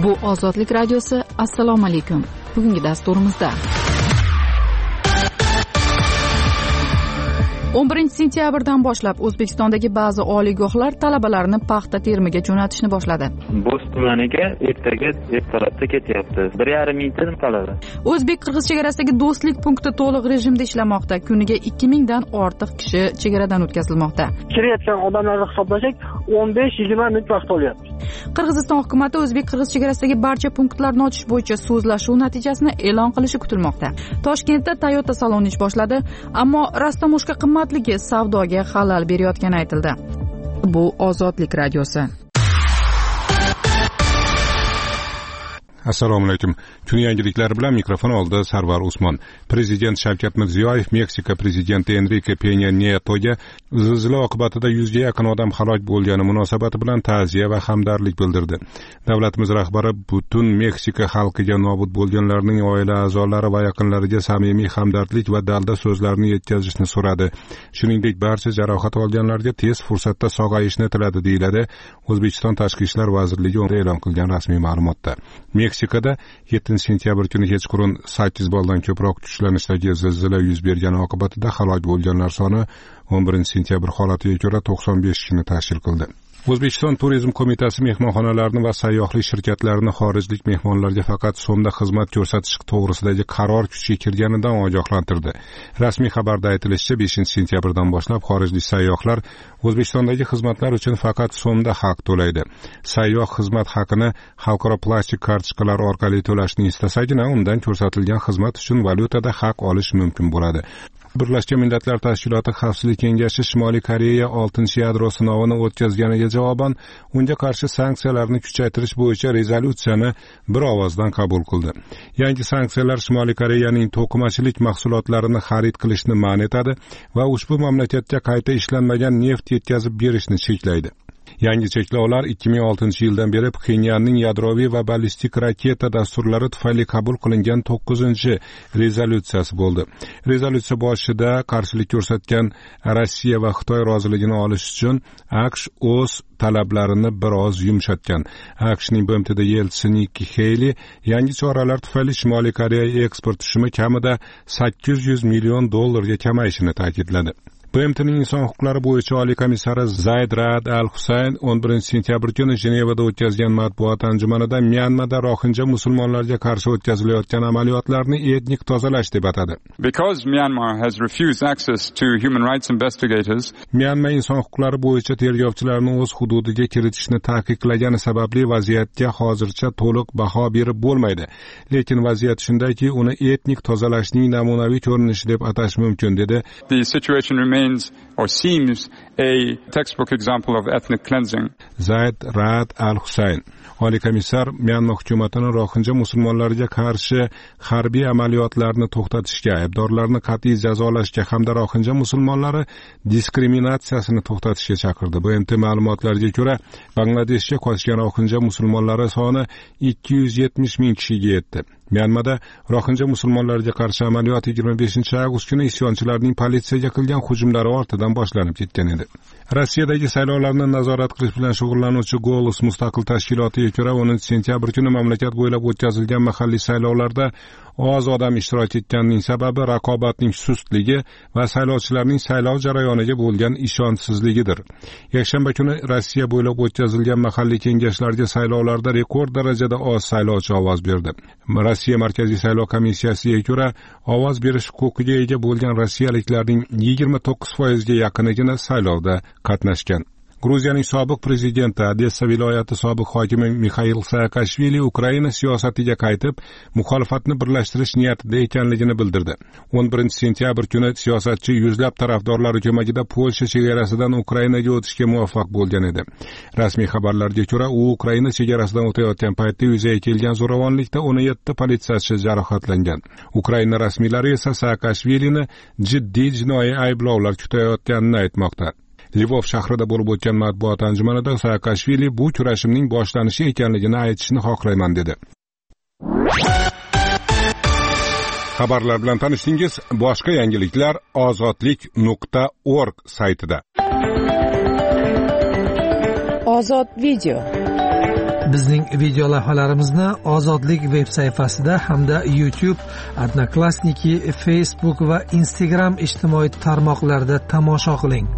Bu Ozodlik radiosi. Assalomu alaykum. Bugungi dasturimizda 11 sentyabrdan boshlab O'zbekistondagi ba'zi oliygohlar talabalarni paxta terimiga jo'natishni boshladi. Bo'z tumaniga ertalabda ketyapti. 1,5 mingta talaba. O'zbek-qirg'iz chegarasidagi do'stlik punkti to'liq rejimda ishlamoqda. Kuniga 2000 dan ortiq kishi chegaradan o'tkazilmoqda. Kirayotgan odamlarni hisoblasak 15-20 minut vaqt olyapti. Qirg'iziston hukumati o'zbek-qirg'iz chegarasidagi barcha punktlarni ochish bo'yicha so'zlashuv natijasini e'lon qilishi kutilmoqda. Toshkentda Toyota saloni ish boshladi, ammo rastamoshka qimmatligi savdoga xalal berayotgani aytildi. Bu Ozodlik radiosi. Assalomu alaykum. Kun yangiliklari bilan mikrofon oldida Sarvar Usmon. Prezident Shavkat Mirziyoyev Meksika prezidenti Enrique Peña Nietoga zilzila oqibatida 100 ga yaqin odam halok bo'lgani munosabati bilan ta'ziya va hamdardlik bildirdi. Davlatimiz rahbari butun Meksika xalqiga nobud bo'lganlarning oila a'zolari va yaqinlariga samimiy hamdardlik va dalda so'zlarini yetkazishni so'radi. Shuningdek, barcha jarohat olganlarga tez fursatda sog'ayishni tiladi, deyiladi O'zbekiston Tashqi ishlar vazirligi e'lon qilgan rasmiy ma'lumotda. Meksikada 7 sentyabr kuni kechqurun 8 baldan ko'proq kuchlanishdagi zilzila yuz bergani oqibatida halok bo'lganlar soni 11 sentyabr holatiga ko'ra 95 kishini tashkil qildi. O'zbekiston Turizm qo'mitasi mehmonxonalarni va sayyohlik shirkatlarini xorijlik mehmonlarga faqat so'mda xizmat ko'rsatish to'g'risidagi qaror kuchga kirganidan ogohlantirdi. Rasmiy xabarda aytilishicha, 5-sentyabrdan boshlab xorijlik sayyohlar O'zbekistondagi xizmatlar uchun faqat so'mda haq to'laydi. Sayyoh xizmat haqini xalqaro plastik kartochkalar orqali to'lashni istasagina, undan ko'rsatilgan xizmat uchun valyutada haq olish mumkin bo'ladi. Birlashgan Millatlar Tashkiloti Xavfsizlik kengashi Shimoliy Koreya 6-yadro sinovini o'tkazganiga javoban unga qarshi sanksiyalarni kuchaytirish bo'yicha rezolyutsiyani bir ovozdan qabul qildi. Yangi sanksiyalar Shimoliy Koreyaning to'qimachilik mahsulotlarini xarid qilishni man etadi va ushbu mamlakatga qayta ishlanmagan neft yetkazib berishni cheklaydi. Yangi cheklovlar 2006-yildan beri Pxenyanning yadroviy va ballistik raketa dasturlari tufayli qabul qilingan 9-rezolyutsiyasi bo'ldi. Rezolyutsiya boshida qarshilik ko'rsatgan Rossiya va Xitoy roziligini olish uchun AQSh o'z talablarini biroz yumshatgan. AQShning BMTda elchisi Nikki Haley yangi choralar tufayli Shimoliy Koreya eksport tushumi kamida $800 million kamayishini ta'kidladi. BMTning inson huquqlari bo'yicha oliy komissari Zayd Raad al-Husayn 11 sentyabr kuni Jenevada o'tkazgan matbuot anjumanida Myanmada rohinja musulmonlarga qarshi o'tkazilayotgan amaliyotlarni etnik tozalash deb atadi. Because Myanmar has refused access to human rights investigators, Myanma inson huquqlari bo'yicha tergovchilarni o'z hududiga kiritishni taqiqlagani sababli vaziyatga hozircha to'liq baho berib bo'lmaydi. Lekin vaziyat shundayki, uni etnik tozalashning namunaviy ko'rinishi deb atash mumkin, dedi. The situation remains or seems a textbook example of ethnic cleansing. Zayd Raad al-Husayn oliy komissar Myanma hukumatini rohinja musulmonlarga qarshi harbiy amaliyotlarni to'xtatishga, aybdorlarni qat'iy jazolashga hamda rohinja musulmonlari diskriminatsiyasini to'xtatishga chaqirdi. BMT ma'lumotlariga ko'ra, Bangladeshga qochgan rohinja musulmonlari soni 270 ming kishiga yetdi. Myanmada rohinja musulmonlarga qarshi amaliyot 25-avgust kuni isyonchilarning politsiyaga qilgan hujumlari ortidan boshlanib ketgan edi. Rossiyadagi saylovlarni nazorat qilish bilan shug'ullanuvchi Golos mustaqil tashkilotiga ko'ra 10-sentyabr kuni mamlakat bo'ylab o'tkazilgan mahalliy saylovlarda oz odam ishtirok etganining sababi raqobatning sustligi va saylovchilarning saylov jarayoniga bo'lgan ishonchsizligidir. Yakshanba kuni Rossiya bo'ylab o'tkazilgan mahalliy kengashlarga saylovlarda rekord darajada oz saylovchi ovoz berdi. Rossiya Markaziy saylov komissiyasiga ko'ra, ovoz berish huquqiga ega bo'lgan rossiyaliklarning 29% ga yaqinigina saylovda qatnashgan. Gruziyaning sobiq prezidenti, Odessa viloyati sobiq hokimi Mixail Saakashvili Ukraina siyosatiga qaytib, muxolifatni birlashtirish niyatida ekanligini bildirdi. 11 sentyabr kuni siyosatchi yuzlab tarafdorlari ko'magida Polsha chegarasidan Ukrainaga o'tishga muvaffaq bo'lgan edi. Rasmiy xabarlarga ko'ra, u Ukraina chegarasidan o'tayotgan paytda yuzaga kelgan zo'ravonlikda 17 politsiyachi jarohatlangan. Ukraina rasmiylari esa Saakashvilini jiddiy jinoiy ayblovlar kutayotganini aytmoqda. Lvov shahrida bo'lib o'tgan matbuot anjumanida Saakashvili bu kurashimning boshlanishi ekanligini aytishni xohlayman, dedi. Xabarlar bilan tanishdingiz. Boshqa yangiliklar ozodlik.org saytida. Ozod video. Bizning video lavhalarimizni Ozodlik veb sayfasida hamda YouTube, Odnoklassniki, Facebook va Instagram ijtimoiy tarmoqlarida tomosha qiling.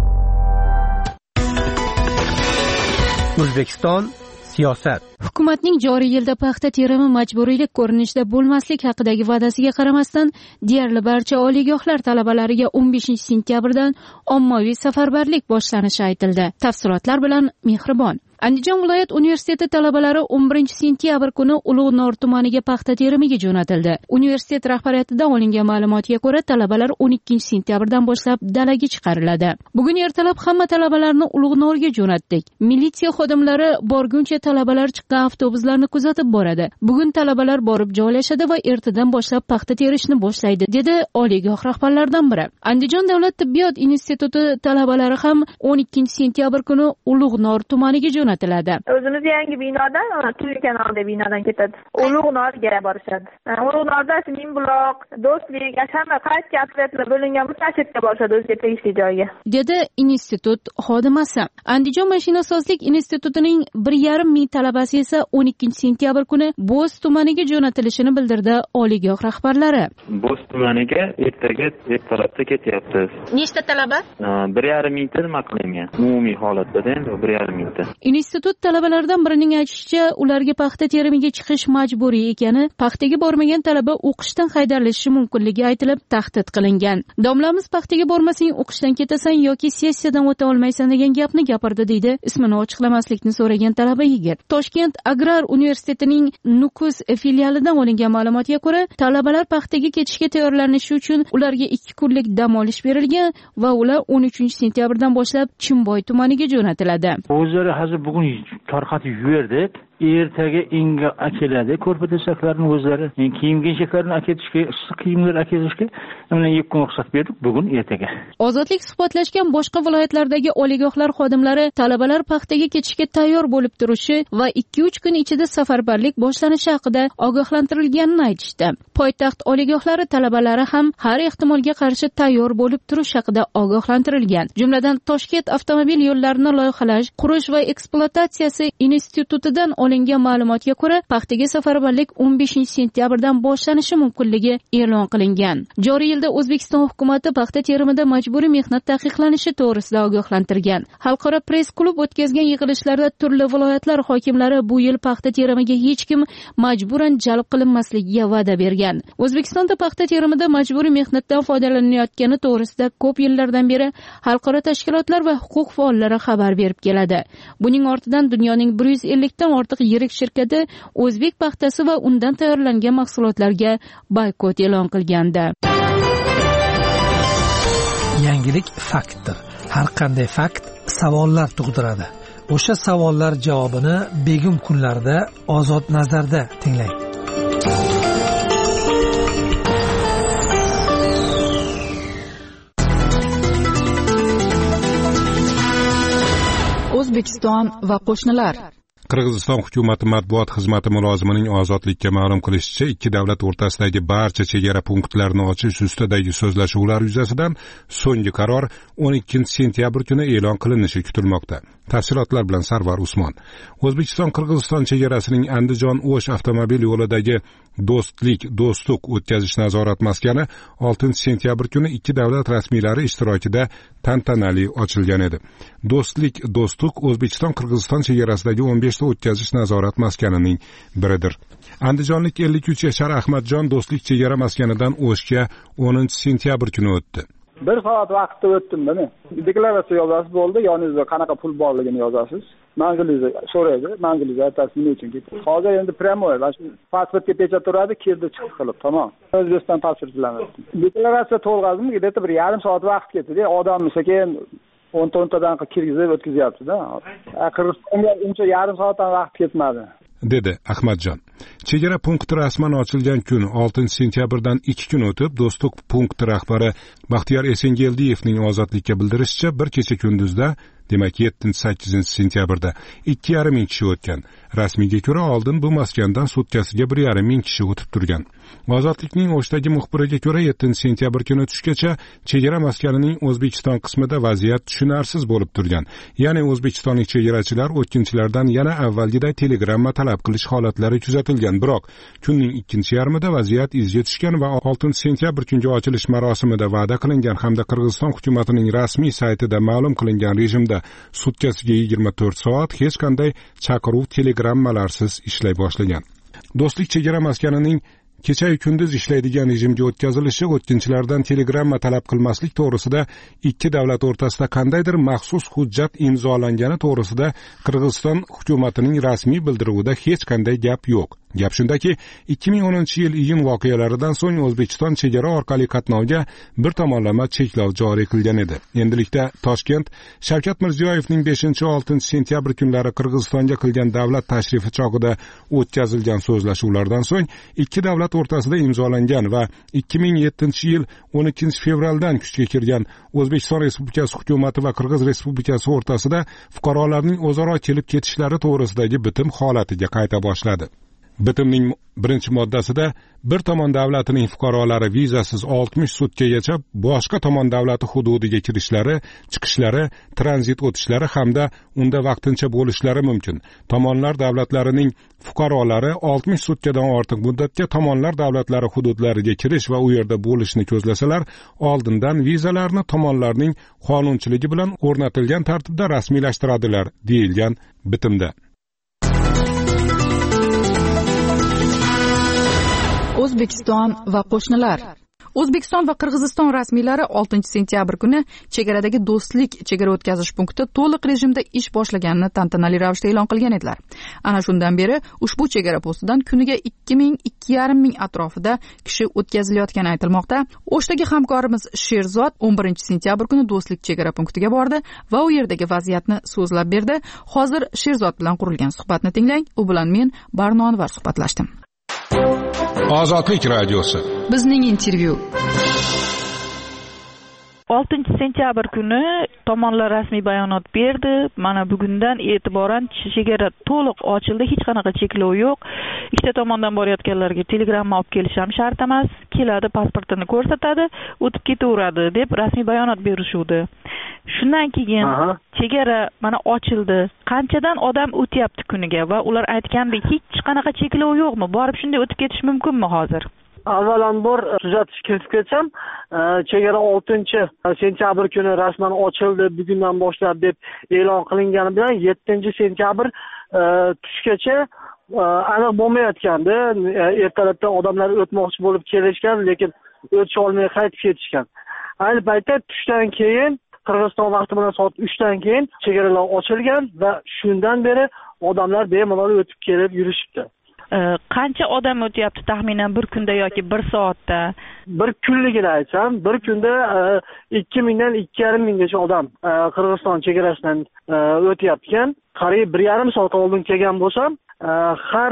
O'zbekiston siyosat. Hukumatning joriy yilda paxta terimi majburiylik ko'rinishda bo'lmaslik haqidagi va'dasiga qaramasdan, deyarli barcha oliygohlar talabalariga 15-sentyabrdan ommaviy safarbarlik boshlanishi aytildi. Tafsilotlar bilan Mehribon. Andijon viloyat universiteti talabalari 11-sentyabr kuni Ulug'nor tumaniga paxta terimiga jo'natildi. Universitet rahbariyatidan olingan ma'lumotga ko'ra, talabalar 12-sentyabrdan boshlab dalaga chiqariladi. Bugun ertalab hamma talabalarni Ulug'norga jo'natdik. Militsiya xodimlari borguncha talabalar chiqqan avtobuslarni kuzatib boradi. Bugun talabalar borib joylashadi va ertadan boshlab paxta terishni boshlaydi, dedi oliygoh rahbarlaridan biri. Andijon davlat tibbiyot instituti talabalari ham 12-sentyabr kuni Ulug'nor tumaniga jo'natiladi. O'zimiz yangi binodan, Tuzi kanalida binodan ketadi. Ulug'norga borishadi. Ulug'norda Sinimbuloq, Do'stlik, hamma qaysi atletlar bo'lingan mutaxassisga borishadi o'ziga tegishli joyga, dedi institut xodimasi. Andijon mashinasozlik institutining 1,5 ming talabasi esa 12-sentyabr kuni Bo'z tumaniga jo'natilishini bildirdi oliygoh rahbarlari. Bo'z tumaniga ertalabda ketyapmiz. Nechta talaba? 1,5 mingta nima qilingan? Umumiy holatda endi 1,5 mingta. Institut talabalaridan birining aytishicha, ularga paxta terimiga chiqish majburiy ekani, paxtaga bormagan talaba o'qishdan haydalishi mumkinligi aytilib tahdid qilingan. Domlamiz paxtaga bormasang o'qishdan ketasan yoki sessiyadan o'ta olmaysan degan gapni gapirdi, deydi ismini ochiqlamaslikni so'ragan talaba yigit. Toshkent agrar universitetining Nukus filialidan olingan ma'lumotga ko'ra, talabalar paxtaga ketishga tayyorlanishi uchun ularga 2 kunlik dam olish berilgan va ular 13-sentyabrdan boshlab Chimboy tumaniga jo'natiladi. O'zlari hozir bugun tarqatib yuberdi. Ertaga inga keladi. Ko'rpa-to'shaklarni o'zlari, kiyim-kechaklarni aketishga, issiq kiyimlar aketishga mana 2 kun ruxsat berdik, bugun ertaga. Ozodlik suhbatlashgan boshqa viloyatlardagi oliygohlar xodimlari talabalar paxtaga ketishga tayyor bo'lib turishi va 2-3 kun ichida safarbarlik boshlanishi haqida ogohlantirilganini aytishdi. Poytaxt oliygohlari talabalari ham har ehtimolga qarshi tayyor bo'lib turish haqida ogohlantirilgan. Jumladan Toshkent avtomobil yo'llarini loyihalash, qurish va ekspluatatsiyasi institutidan olingan ma'lumotga ko'ra, paxtaga safarbarlik 15-sentyabrdan boshlanishi mumkinligi e'lon qilingan. Joriy yilda O'zbekiston hukumatı paxta terimida majburiy mehnat taqiqlanishi to'g'risida ogohlantirgan. Xalqaro press klub o'tkazgan yig'ilishlarda turli viloyatlar hokimlari bu yil paxta terimiga hech kim majburan jalb qilinmasligiga va'da bergan. O'zbekistonda paxta terimida majburiy mehnatdan foydalanayotgani to'g'risida ko'p yillardan beri xalqaro tashkilotlar va huquq faollari xabar berib keladi. Buning ortidan dunyoning 150 dan ortiq yirik shirkati o'zbek paxtasi va undan tayyorlangan mahsulotlarga boykot e'lon qilgandi. Yangilik faktdir. Har qanday fakt savollar tug'diradi. O'sha savollar javobini begim kunlarda Ozod nazarda tinglang. O'zbekiston va qo'shnilar. Qirg'iziston hukumati matbuot xizmati mulozimining Ozodlikka ma'lum qilishicha, ikki davlat o'rtasidagi barcha chegara punktlarini ochish ustidagi so'zlashuvlar yuzasidan so'nggi qaror 12-sentyabr kuni e'lon qilinishi kutilmoqda. Tafsilotlar bilan Sarvar Usmon. O'zbekiston-Qirg'iziston chegarasining Andijon-O'sh avtomobil yo'lidagi Do'stlik-Do'stuq o'tkazish nazorat maskani 6-sentyabr kuni ikki davlat rasmiylari ishtirokida tantanali ochilgan edi. Do'stlik-Do'stuq O'zbekiston-Qirg'iziston chegarasidagi 15 ta o'tkazish nazorat maskanining biridir. Andijonlik 53 yashar Ahmadjon Do'stlik chegara maskanidan O'shga 10-sentyabr kuni o'tdi. 1 soat vaqtda o'tdim buni. Deklaratsiya yozasiz bo'ldi, yoningizda qanaqa pul borligini yozasiz. Manzilingizni so'raydi, manzilingizni aytasiz nima uchun ketdi. Hozir endi pryamoy, pasportga pechat turadi, kirdi chiqdi qilib, tamom. O'zbekiston pasport bilan o'tdim. Deklaratsiya to'lg'azdim, deb bir yarim soat vaqt ketdi. Odamni sekin 10-dan kirgizib o'tkazyapti-da. Qirg'izistonga uncha yarim soatdan vaqt ketmadi, dedi Ahmadjon. Chegara punkti rasman ochilgan kun 6-sentyabrdan 2 kun o'tib, Do'stlik punkti rahbari Baxtiyor Esengeldiyevning Ozodlikka bildirishicha, bir kecha kunduzda demak 7-8 sentyabrda 2,5 ming kishi o'tgan. Rasmiyga ko'ra oldin bu maskandan sutkasiga 1,5 ming kishi o'tib turgan. Ozodlikning O'shdagi muxbiriga ko'ra 7 sentyabr kuni tushgacha chegara maskanining O'zbekiston qismida vaziyat tushunarsiz bo'lib turgan. Ya'ni o'zbekistonlik chegarachilar o'tkinchilardan yana avvalgida telegramma talab qilish holatlari kuzatilgan. Biroq kunning ikkinchi yarmida vaziyat izga tushgan va 6 sentyabr kungi ochilish marosimida va'da qilingan hamda Qirg'iziston hukumatining rasmiy saytida ma'lum qilingan rejimda sutkasiga 24 soat hech qanday chaqiruv telegrammalarsiz ishlay boshlagan. Do'stlik chegara maskanining kecha-yu kunduz ishlaydigan rejimga o'tkazilishi o'tkinchilardan telegramma talab qilmaslik to'g'risida ikki davlat o'rtasida qandaydir maxsus hujjat imzolangani to'g'risida Qirg'iziston hukumatining rasmiy bildiruvida hech qanday gap yo'q. Gap shundaki, 2010-yil iyun voqealaridan so'ng O'zbekiston chegara orqali qatnovga bir tomonlama cheklov joriy qilgan edi. Endilikda Toshkent Shavkat Mirziyoyevning 5-6 sentyabr kunlari Qirg'izistonga qilgan davlat tashrifi chog'ida o'tkazilgan so'zlashuvlardan so'ng ikki davlat o'rtasida imzolangan va 2007-yil 12 fevraldan kuchga kirgan O'zbekiston Respublikasi hukumati va Qirg'iz Respublikasi o'rtasida fuqarolarning o'zaro kelib ketishlari to'g'risidagi bitim holatiga qayta boshladi. Bitimning birinchi moddasida bir tomon davlatining fuqarolari vizasiz 60 sutkagacha boshqa tomon davlati hududiga kirishlari, chiqishlari, tranzit o'tishlari hamda unda vaqtincha bo'lishlari mumkin. Tomonlar davlatlarining fuqarolari 60 sutkadan ortiq muddatga tomonlar davlatlari hududlariga kirish va u yerda bo'lishni ko'zlasalar, oldindan vizalarni tomonlarning qonunchiligi bilan o'rnatilgan tartibda rasmiylashtiradilar, deyilgan bitimda. O'zbekiston va qo'shnilar. O'zbekiston va Qirg'iziston rasmiylari 6 sentyabr kuni chegaradagi do'stlik chegara o'tkazish punkti to'liq rejimda ish boshlaganini tantanali ravishda e'lon qilgan edilar. Ana shundan beri ushbu chegara postidan kuniga 2,5 ming atrofida kishi o'tkazilayotgani aytilmoqda. O'shdagi hamkorimiz Sherzod 11 sentyabr kuni do'stlik chegara punktiga bordi va u yerdagi vaziyatni so'zlab berdi. Hozir Sherzod bilan qurilgan suhbatni tinglang. U bilan men Barno Anvar suhbatlashdim. Ozodlik radiosi. Bizning intervyu. 6 sentyabr kuni tomonlar rasmiy bayonot berdi. Mana bugundan e'tiboran chegara to'liq ochildi, hech qanaqa cheklov yo'q. Ikkita tomondan borayotganlarga telegramma olib kelish ham shart emas. Keladi, pasportini ko'rsatadi, o'tib ketaveradi deb rasmiy bayonot berishuvdi. Shundan keyin chegara mana ochildi. Qanchadan odam o'tyapti kuniga va ular aytgandek hech qanaqa cheklov yo'qmi? Borib shunday o'tib ketish mumkinmi hozir? Avvalambor tuzatish kiritib ketsam, chegara 6 sentyabr kuni rasman ochildi, bugundan boshlab deb e'lon qilingani bilan 7 sentyabr tushgacha aniq bo'lmayotgandi. Ertalabdan odamlar o'tmoqchi bo'lib kelishgan, lekin o'tisha olmay qaytib ketishgan. Ayni paytda tushdan keyin Qirg'iziston vaqti bilan soat 3 dan keyin chegaralar ochilgan va shundan beri odamlar bemalol o'tib kelib yurishibdi. Qancha odam o'tyapti taxminan bir kunda yoki bir soatda? Bir kunligini aytsam, bir kunda 2 mingdan 2,5 minggacha odam Qirg'iziston chegarasidan o'tyapti. Qariyb 1,5 soat oldin kelgan bo'lsam, har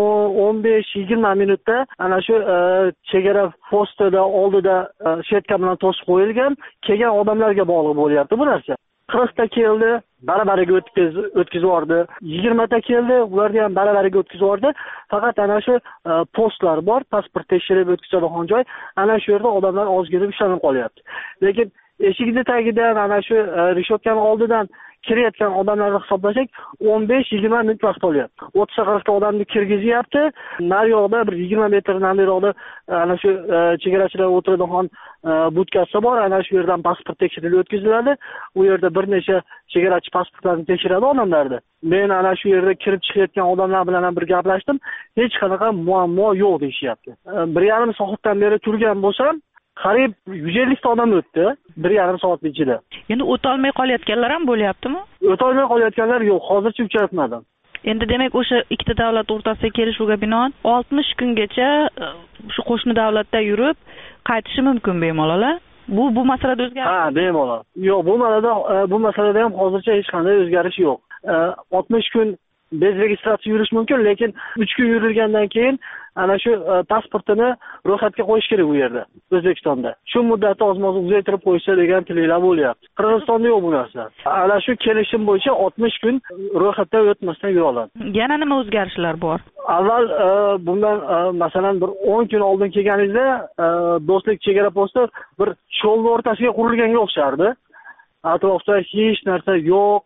15-20 minutda ana shu chegara postida oldida shetka bilan to'sib qo'yilgan, kelgan odamlarga bog'liq bo'lyapti bu narsa. 40 ta keldi, barabariga o'tkazib yubordi. 20 ta keldi, ularni ham barabariga o'tkazib yubordi. Faqat ana shu postlar bor, pasport tekshirib o'tkazadigan joy, ana shu yerda odamlar ozgina ushlanib qolyapti. Lekin eshikning tagidan ana shu rishotkaning oldidan kirayotgan odamlarni hisoblasak 15-20 minut vaqt olyapti. 30-40 ta odamni kirgizyapti. Naryoqda bir 20 metr nariroqda ana shu chegarachilar o'tiradigan budkasi bor. Ana shu yerdan pasport tekshirilib o'tkaziladi. U yerda bir necha chegarachi pasportlarni tekshiradi odamlarni. Men ana shu yerda kirib chiqayotgan odamlar bilan ham bir gaplashdim. Hech qanaqa muammo yo'q deyishyapti. 1,5 soatdan beri turgan bo'lsam, qariyb 150 ta odam o'tdi 1,5 soat ichida. Endi o'tolmay qolayotganlar ham bo'lyaptimi? O'tolmay qolayotganlar yo'q, hozircha uchratmadim. Endi demak o'sha ikkita davlat o'rtasidagi kelishuvga binoan 60 kungacha shu qo'shni davlatda yurib qaytishi mumkin bemalol. Bu masalada o'zgarish? Ha, bemalol. Yo'q, bu masalada ham hozircha hech qanday o'zgarish yo'q. 60 kun bez registratsiya yurish mumkin, lekin 3 kun yurilgandan keyin ana shu pasportini ro'yxatga qo'yish kerak u yerda, O'zbekistonda. Shu muddatni ozmoz uzaytirib qo'yishsa degan tilaklar bo'lyapti. Qirg'izistonda yo'q bu narsa. Ana shu kelishim bo'yicha 60 kun ro'yxatdan o'tmasdan yura oladi. Yana nima o'zgarishlar bor? Avval bundan masalan bir 10 kun oldin kelganingizda do'stlik chegara posti bir cho'lni o'rtasiga qurilganga o'xshardi. Atrofda hech narsa yo'q,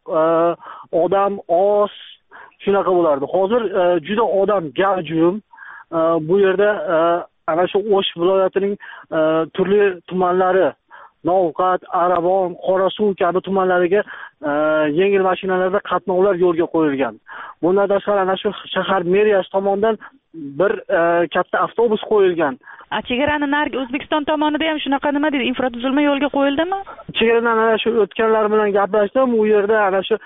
odam oz, shunaqa bo'lardi. Hozir juda odam gavjum. Bu yerda ana shu O'sh viloyatining turli tumanlari, Novxat, Arabon, Qorasuv kabi tumanlariga yengil mashinalarda qatnovlar yo'lga qo'yilgan. Bundan tashqari ana shu shahar meriyasi tomonidan bir katta avtobus qo'yilgan. Chegarani narigi O'zbekiston tomonida ham shunaqa nima deydi, infratuzilma yo'lga qo'yildimi? Chegaradan ana shu o'tganlar bilan gaplashdim. U yerda ana shu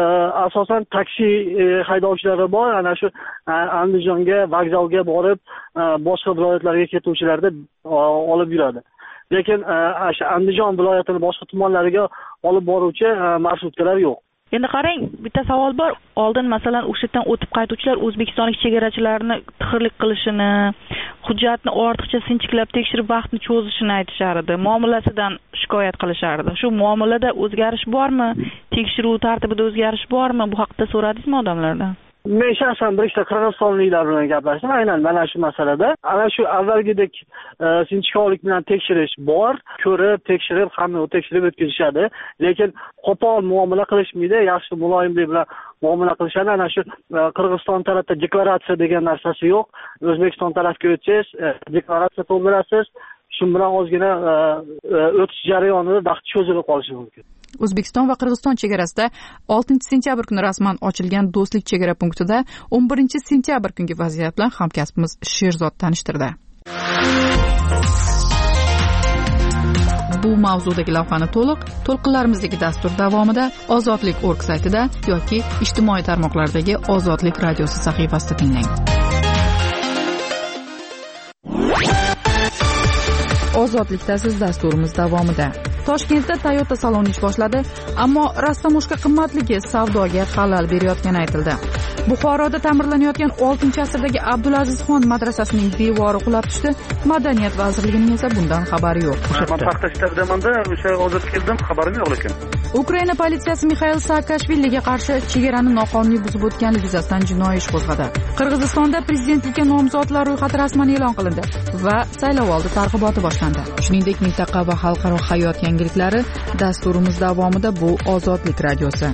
asosan taksi haydovchilari bor, ana shu Andijonga, vokzalga borib, boshqa viloyatlarga ketuvchilarni olib yuradi. Lekin o'sha Andijon viloyatining boshqa tumanlariga olib boruvchi marshrutkalar yo'q. Endi qarang, bitta savol bor. Oldin masalan o'sha yerdan o'tib qaytuvchilar o'zbekistonlik chegarachilarni tixirlik qilishini, hujjatni ortiqcha sinchiklab tekshirib vaqtni cho'zishini aytishar edi. Muomalasidan shikoyat qilishardi. Shu muomalada o'zgarish bormi? Tekshiruv tartibida o'zgarish bormi? Bu haqda so'radingizmi odamlardan? Men shaxsan bir ikkita qirg'izistonliklar bilan gaplashdim, aynan mana shu masalada. Ana shu avvalgidek sinchkovlik bilan tekshirish bor, ko'rib, tekshirib, hamma tekshirib o'tkazishadi, lekin qo'pol muomala qilishmaydi, yaxshi muloyimlik bilan muomala qilishadi. Ana shu Qirg'iziston tarafda deklaratsiya degan narsasi yo'q. O'zbekiston tarafga o'tsangiz, deklaratsiya to'ldirasiz. Shu bilan ozgina o'tish jarayonida vaqt cho'zilib qolishi mumkin. O'zbekiston va Qirg'iziston chegarasida 6-sentyabr kuni rasman ochilgan do'stlik chegara punktida 11-sentyabr kungi vaziyat bilan hamkasbimiz Sherzod tanishtirdi. Bu mavzudagi lavhani to'lqinlarimizdagi dastur davomida ozodlik.org saytida yoki ijtimoiy tarmoqlardagi Ozodlik radiosi sahifasida tinglang. Ozodlikda siz dasturimiz davomida. Toshkentda Toyota saloni ish boshladi, ammo rastamoshka qimmatligi savdoga xalal berayotgani aytildi. Buxoroda ta'mirlanayotgan 6-asrdagi Abdulazizxon madrasasining devori qulab tushdi. Madaniyat vazirligining esa bundan xabari yo'q. Men paxta shtabdamanda o'sha hozir keldim, xabarim yo'q lekin. Ukraina politsiyasi Mixail Saakashviliga qarshi chegarani noqonuniy buzib o'tganligi yuzasidan jinoiy ish qo'zg'adi. Qirg'izistonda prezidentlikka nomzodlar ro'yxati rasman e'lon qilindi va saylovoldi targ'iboti boshlandi. Shuningdek, mintaqa va xalqaro hayot yangiliklari dasturimiz davomida bu Ozodlik radiosi.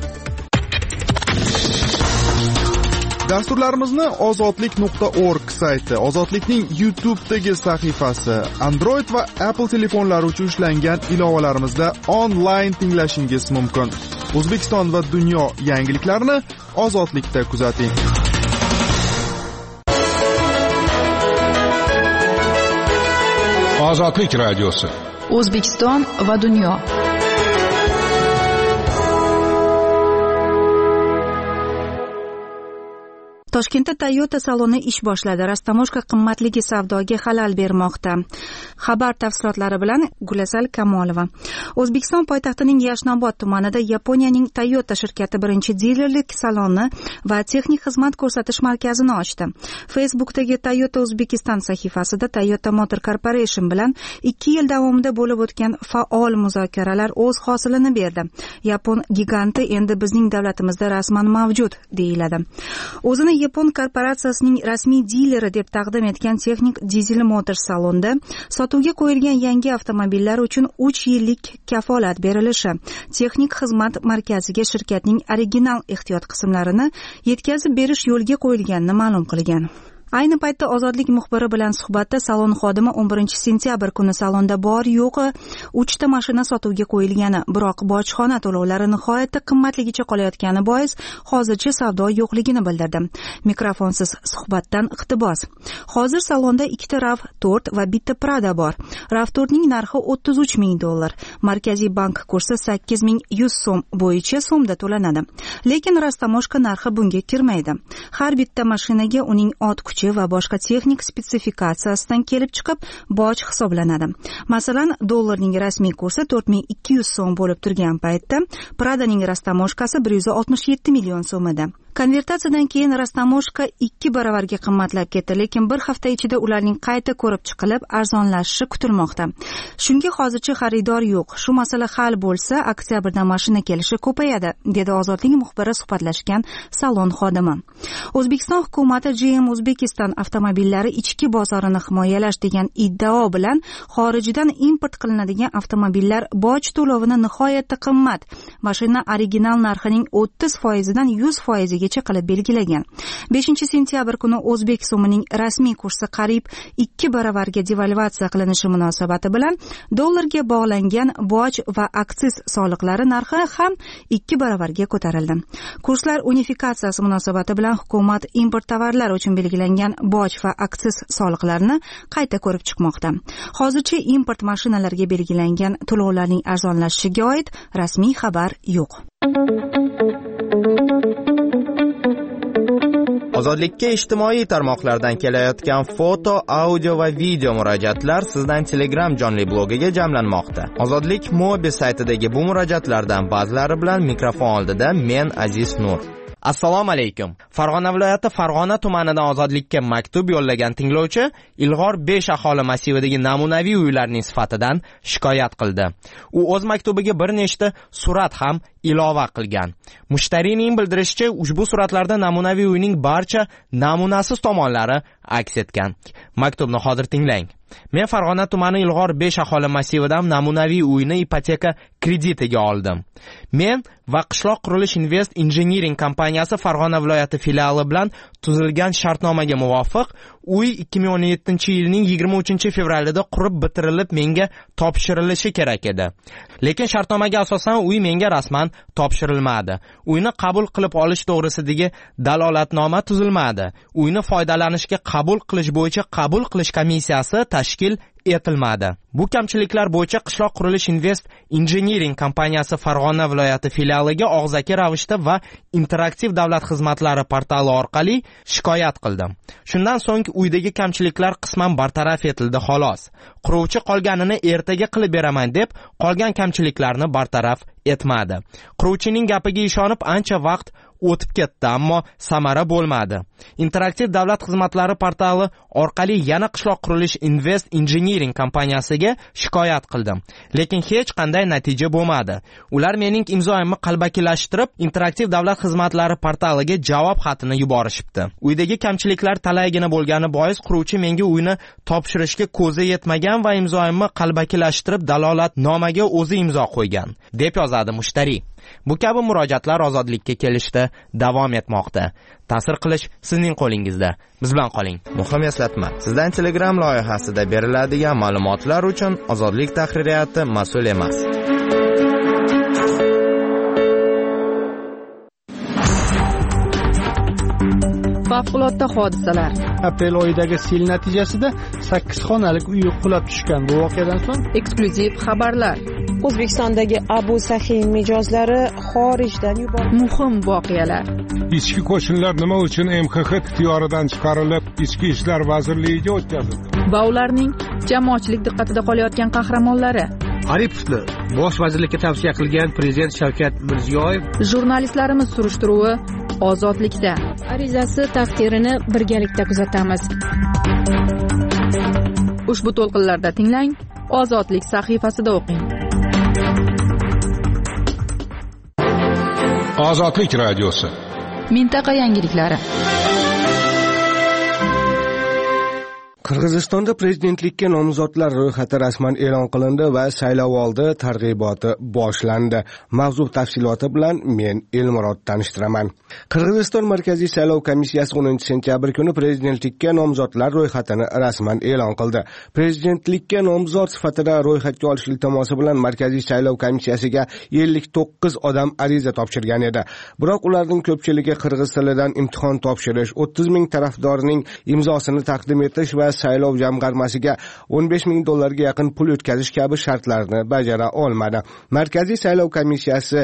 Dasturlarimizni ozodlik.org sayti, Ozodlikning YouTube'dagi sahifasi, Android va Apple telefonlari uchun ishlangan ilovalarimizda onlayn tinglashingiz mumkin. O'zbekiston va dunyo yangiliklarini Ozodlikda kuzating. Ozodlik radiosi. O'zbekiston va dunyo. Toshkentda Toyota saloni ish boshladi. Rastamoshka qimmatligi savdoga xalal bermoqda. Xabar tafsilotlari bilan Gulasal Kamolova. O'zbekiston poytaxtining Yashnobod tumanida Yaponiyaning Toyota shirkati birinchi dilerlik saloni va texnik xizmat ko'rsatish markazini ochdi. Facebook'dagi Toyota Uzbekistan sahifasida Toyota Motor Corporation bilan 2 yil davomida bo'lib o'tgan faol muzokaralar o'z hosilini berdi. Yapon giganti endi bizning davlatimizda rasman mavjud, deyiladi. O'zini Yapon korporatsiyasining rasmiy dileri deb taqdim etgan Texnik Diesel Motors salonida sotuvga qo'yilgan yangi avtomobillar uchun 3 yillik kafolat berilishi, texnik xizmat markaziga shirkatning original ehtiyot qismlarini yetkazib berish yo'lga qo'yilganini ma'lum qilgan. Ayni paytda Ozodlik muxbiri bilan suhbatda salon xodimi 11-sentyabr kuni salonda bor yo'qi 3 ta mashina sotuvga qo'yilgani, biroq bojxona to'lovlari nihoyatda qimmatligicha qolayotgani bois hozircha savdo yo'qligini bildirdi. Mikrofonsiz suhbatdan iqtibos. Hozir salonda 2 ta RAV4 va bitta Prado bor. RAV4ning narxi $33,000, markaziy bank kursi 8,100 so'm bo'yicha so'mda to'lanadi. Lekin rastamoshka narxi bunga kirmaydi. Har bitta mashinaga uning ot kuchi va boshqa texnik spetsifikatsiyasidan kelib chiqib boj hisoblanadi. Masalan, dollarning rasmiy kursi 4,200 so'm bo'lib turgan paytda Pradoning rastamoshkasi 167 million so'm edi. Konvertatsiyadan keyin rastamoshka 2 baravarga qimmatlab ketdi, lekin bir hafta ichida ularning qayta ko'rib chiqilib arzonlashishi kutilmoqda. Shunga hozircha xaridor yo'q. Shu masala hal bo'lsa, oktyabrda mashina kelishi ko'payadi, dedi Ozodlik muxbiri suhbatlashgan salon xodimi. O'zbekiston hukumati GM Uzbekistan avtomobillari ichki bozorini himoyalash degan iddao bilan xorijdan import qilinadigan avtomobillar boj to'lovini nihoyatda qimmat, mashina original narxining 30% dan 100% gacha qilib belgilagan. 5-sentyabr kuni o'zbek so'mining rasmiy kursi qariyb 2 baravarga devalvatsiya qilinishi munosabati bilan dollarga bog'langan boj va aksiz soliqlari narxi ham 2 baravarga ko'tarildi. Kurslar unifikatsiyasi munosabati bilan hukumat import tovarlar uchun belgilangan boj va aksiz soliqlarini qayta ko'rib chiqmoqda. Hozircha import mashinalarga belgilangan to'lovlarning arzonlashishiga oid rasmiy xabar yo'q. Ozodlikka ijtimoiy tarmoqlardan kelayotgan foto, audio va video murojaatlar sizdan Telegram jonli blogiga jamlanmoqda. Ozodlik Mobi saytidagi bu murojaatlardan ba'zilari bilan mikrofon oldida men Aziz Nur. Assalomu alaykum. Farg'ona viloyati Farg'ona tumanidan Ozodlikka maktub yo'llagan tinglovchi Ilg'or 5 aholi massividagi namunaviy uylarning sifatidan shikoyat qildi. U o'z maktubiga bir nechta surat ham ilova qilgan. Mushtarining bildirishicha, ushbu suratlarda namunaviy uyning barcha namunasiz tomonlari aks etgan. Maktubni hozir tinglang. Men Farg'ona tumani Ilg'or 5 aholi massividan namunaviy uyni ipoteka kreditiga oldim. Men va Qishloq qurilish Invest Engineering kompaniyasi Farg'ona viloyati filiali bilan tuzilgan shartnomaga muvofiq uy 2017-yilning 23-fevralida qurib bitirilib menga topshirilishi kerak edi. Lekin shartnomaga asosan uy menga rasman topshirilmadi. Uyni qabul qilib olish to'g'risidagi dalolatnoma tuzilmadi. Uyni foydalanishga qabul qilish bo'yicha qabul qilish komissiyasi tashkil etilmadi. Bu kamchiliklar bo'yicha Qishloq qurilish Invest Engineering kompaniyasi Farg'ona viloyati filialiga og'zaki ravishda va interaktiv davlat xizmatlari portali orqali shikoyat qildim. Shundan so'ng uydagi kamchiliklar qisman bartaraf etildi xolos. Quruvchi qolganini ertaga qilib beraman deb qolgan kamchiliklarni bartaraf etmadi. Quruvchining gapiga ishonib ancha vaqt o'tib ketdi, ammo samara bo'lmadi. Interaktiv davlat xizmatlari portali orqali yana Qishloq qurilish Invest Engineering kompaniyasiga shikoyat qildim, lekin hech qanday natija bo'lmadi. Ular mening imzoimni qalbakilashtirib, interaktiv davlat xizmatlari portaliga javob xatini yuborishibdi. Uydagi kamchiliklar talaygina bo'lgani bois quruvchi menga uyni topshirishga ko'zi yetmagan va imzoimni qalbakilashtirib dalolatnomaga o'zi imzo qo'ygan, deb yozadi mushtari. Bu kabi murojaatlar ozodlikka kelishda davom etmoqda. Ta'sir qilish sizning qo'lingizda. Biz bilan qoling. Muhim eslatma. Sizdan Telegram loyihasida beriladigan ma'lumotlar uchun Ozodlik tahririyati mas'ul emas. Favqulodda hodisalar. Aprel oyidagi sel natijasida 8 xonalik uy qulab tushgan. Bu voqeadan so'ng eksklyuziv xabarlar. O'zbekistondagi Abu Sahiy mijozlari xorijdan yuborildi. Muhim voqealar. Ichki qo'shinlar nima uchun MXX ixtiyoridan chiqarilib, Ichki ishlar vazirligiga o'tkazildi? Va ularning jamoatchilik diqqatida qolayotgan qahramonlari. Aripovni bosh vazirlikka tavsiya qilgan prezident Shavkat Mirziyoyev. Jurnalistlarimiz surishtiruvi Ozodlikda. Arizasi taqdirini birgalikda kuzatamiz. Ushbu to'lqinlarda tinglang, Ozodlik sahifasida o'qing. Ozodlik radiosi. Mintaqa yangiliklari. Qirg'izistonda prezidentlikka nomzodlar ro'yxati rasman e'lon qilindi va saylovoldi targ'iboti boshlandi. Mavzu tafsiloti bilan men Elmurod tanishtiraman. Qirg'iziston Markaziy saylov komissiyasi 10-sentyabr kuni prezidentlikka nomzodlar ro'yxatini rasman e'lon qildi. Prezidentlikka nomzod sifatida ro'yxatga olish iltimosi bilan Markaziy saylov komissiyasiga 59 odam ariza topshirgan edi. Biroq ularning ko'pchiligi qirg'iz tilidan imtihon topshirish, 30 ming tarafdorning imzosini taqdim etish va saylov jamg'armasiga $15,000 ga yaqin pul o'tkazish kabi shartlarni bajara olmadi. Markaziy saylov komissiyasi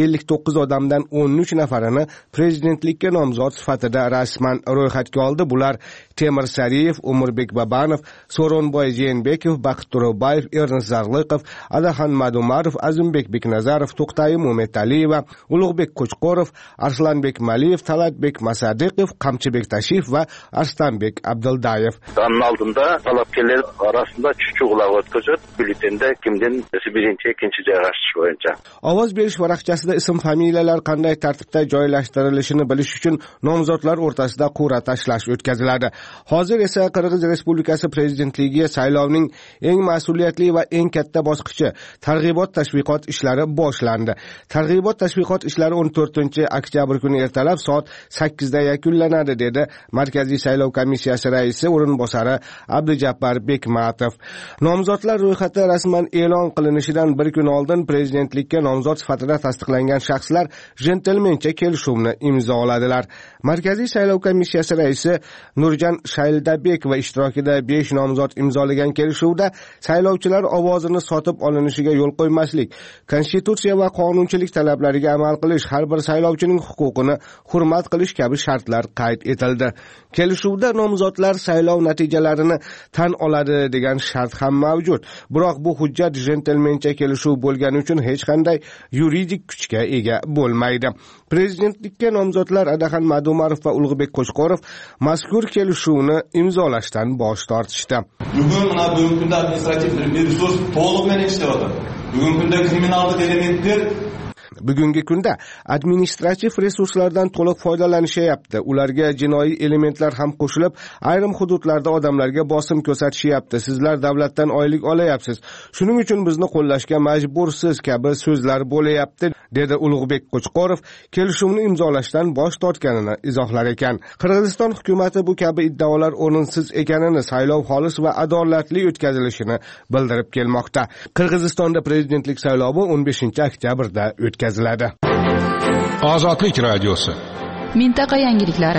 59 odamdan 13 nafarini prezidentlikka nomzod sifatida rasman ro'yxatga oldi. Bular Temir Sariyev, Umurbek Babanov, So'ronboy Jeenbekov, Baqit To'ro'bayev, Ernest Zarliqov, Adaxon Madumarov, Azimbek Beknazarov, To'xtayi Muhammadaliyeva, Ulug'bek Qo'chqorov, Arslanbek Maliyev, Talatbek Masadiqov, Qamchibek Tashif va Arstanbek Abduldayev. Kanun altında talapkeler arasında çuçuqlar o'tkazib, bültende kimden birinchi, ikkinchi joyga chiqish bo'yicha. Ovoz berish varaqchasida ism familiyalar qanday tartibda joylashtirilishini bilish uchun nomzodlar o'rtasida qur'a tashlash o'tkaziladi. Hozir esa Qirg'iz Respublikasi prezidentligiga saylovning eng mas'uliyatli va eng katta bosqichi targ'ibot tashviqot ishlari boshlandi. Targ'ibot tashviqot ishlari 14-oktyabr kuni ertalab soat 8 da yakunlanadi, dedi Markaziy saylov komissiyasi raisi o'rinbosari Abdujabbor Bekmatov. Nomzodlar ro'yxati rasman e'lon qilinishidan bir kun oldin prezidentlikka nomzod sifatida tasdiqlangan shaxslar jentelmencha kelishuvni imzoladilar. Markaziy saylov komissiyasi raisi Nurjan Shayldabek va ishtirokida 5 nomzod imzolagan kelishuvda saylovchilar ovozini sotib olinishiga yo'l qo'ymaslik, konstitutsiya va qonunchilik talablariga amal qilish, har bir saylovchining huquqini hurmat qilish kabi shartlar qayd etildi. Kelishuvda nomzodlar saylov natijalarini tan oladi degan shart ham mavjud. Biroq bu hujjat jentelmencha kelishuv bo'lgani uchun hech qanday yuridik kuchga ega bo'lmaydi. Prezidentlikka nomzodlar Adaxon Madumarov va Ulug'bek Qo'chqorov mazkur kelishuvni imzolashdan bosh tortishdi. Bugungi kunda administrativ resurs to'liqmen ishlayapti. Bugungi kunda kriminallik elementlar Bugungi kunda administrativ resurslardan to'liq foydalanishyapti. Ularga jinoiy elementlar ham qo'shilib, ayrim hududlarda odamlarga bosim ko'rsatishyapti. Sizlar davlatdan oylik olayapsiz. Shuning uchun bizni qo'llashga majbursiz kabi so'zlar bo'layapti, dedi Ulug'bek Qo'chqorov kelishuvni imzolashdan bosh tortganini izohlar ekan. Qirg'iziston hukumatı bu kabi iddaolar o'rinsiz ekanini, saylov xolis va adolatli o'tkazilishini bildirib kelmoqda. Qirg'izistonda prezidentlik saylovi 15-oktyabrda o'tkaziladi. Ozodlik radiosi. Mintaqa yangiliklari.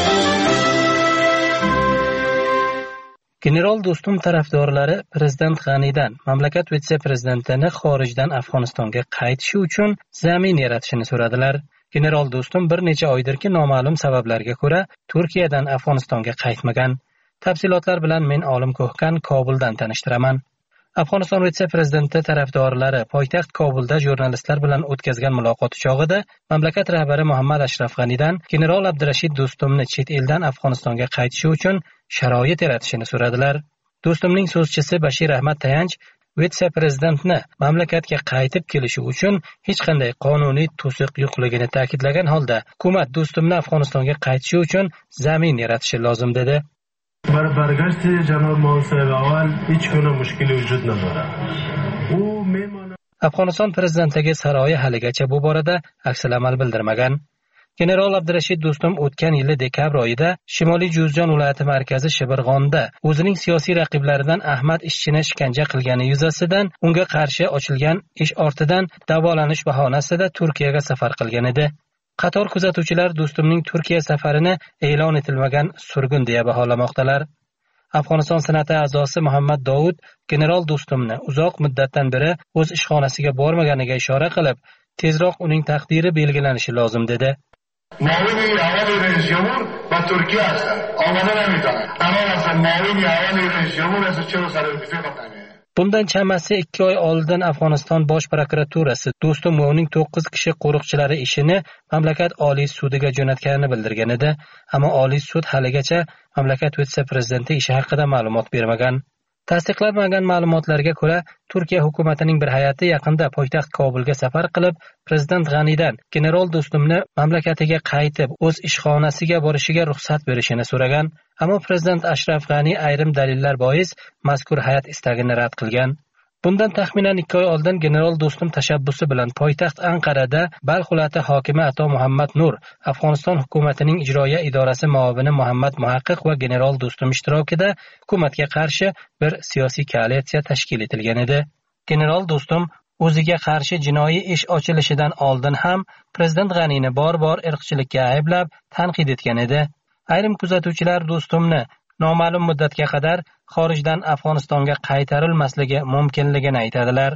General Do'stum tarafdorlari prezident G'anidan mamlakat vitse-prezidentini xorijdan Afg'onistonga qaytishi uchun zamin yaratishini so'radilar. General Do'stum bir necha oydirki noma'lum sabablarga ko'ra Turkiyadan Afg'onistonga qaytmagan. Tafsilotlar bilan men Olim Ko'hkan Kobuldan tanishtiraman. Afg'oniston vitse-prezidenti tarafdorlari poytaxt Kobulda jurnalistlar bilan o'tkazgan muloqot chog'ida mamlakat rahbari Muhammad Ashraf G'anidan general Abdurashid Do'stumni chet eldan Afg'onistonga qaytishi uchun sharoit yaratishini so'radilar. Do'stumning so'zchisi Bashir Ahmad Tayanch vitse-prezidentni mamlakatga qaytib kelishi uchun hech qanday qonuniy to'siq yo'qligini ta'kidlagan holda, hukumat Do'stumni Afg'onistonga qaytishi uchun zamin yaratishi lozim dedi. برگشت جناب محسن اول هیچ گونه مشکلی وجود نداره. Afg'oniston prezidentigi saroyi haligacha bu borada aksil-amal bildirmagan. General Abdurashid Do'stum o'tgan yili dekabr oyida Shimoliy Juzjon viloyati markazi Shibirg'onda o'zining siyosiy raqiblaridan Ahmad Ishchini shikanja qilgani yuzasidan unga qarshi ochilgan ish ortidan davolanish bahonasida Turkiyaga safar qilgan edi. Qator kuzatuvchilar Do'stumning Turkiya safarini e'lon etilmagan surgun deya baholamoqdalar. Afg'oniston senati a'zosi Muhammad Dovud general Do'stumni uzoq muddatdan beri o'z ishxonasiga bormaganiga ishora qilib, tezroq uning taqdiri belgilanishi lozim dedi. معاونی اول رئیس جمهور با ترکیه هستن. آمده نمیتونن. اما مثلا معاونی اول رئیس جمهور از چه سر میفهمن. Bundan chamasi 2 oy oldin Afg'oniston bosh prokuraturasi Do'stum va uning 9 kishi qo'riqchilari ishini mamlakat oliy sudiga jo'natganini bildirgan edi, ammo oliy sud haligacha mamlakat vitse-prezidenti ishi haqida ma'lumot bermagan. Tasdiqlanmagan ma'lumotlarga ko'ra, Turkiya hukumatining bir hay'ati yaqinda poytaxt Kobulga safar qilib, prezident G'anidan general Do'stumni mamlakatiga qaytib, o'z ishxonasiga borishiga ruxsat berishini so'ragan, ammo prezident Ashraf G'ani ayrim dalillar bois mazkur hay'at istagini rad qilgan. Bundan taxminan 2 oy oldin general Do'stum tashabbusi bilan poytaxt Anqarada Balx viloyati hokimi Ato Muhammad Nur, Afg'oniston hukumatining ijroiya idorasi muavini Muhammad Muhaqqiq va general Do'stum ishtirokida hukumatga qarshi bir siyosiy koalitsiya tashkil etilgan edi. General Do'stum o'ziga qarshi jinoiy ish ochilishidan oldin ham prezident G'anini bor-bor irqchilikka ayblab, tanqid etgan edi. Ayrim kuzatuvchilar Do'stumni noma'lum muddatga qadar xorijdan Afg'onistonga qaytarilmasligi mumkinligini aytadilar.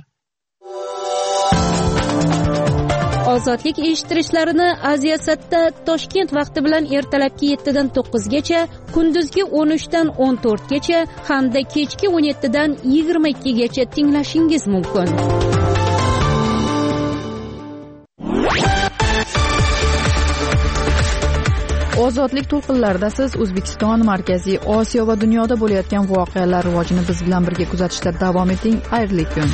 Ozodlik eshittirishlarini Aziyasatda Toshkent vaqti bilan ertalabki 7 dan 9 gacha, kunduzgi 13 dan 14 gacha hamda kechki 17 dan 22 gacha tinglashingiz mumkin. Ozodlik to'lqinlarida siz O'zbekiston, Markaziy Osiyo va dunyoda bo'layotgan voqealar rivojini biz bilan birga kuzatishda davom eting. Xayrli kun.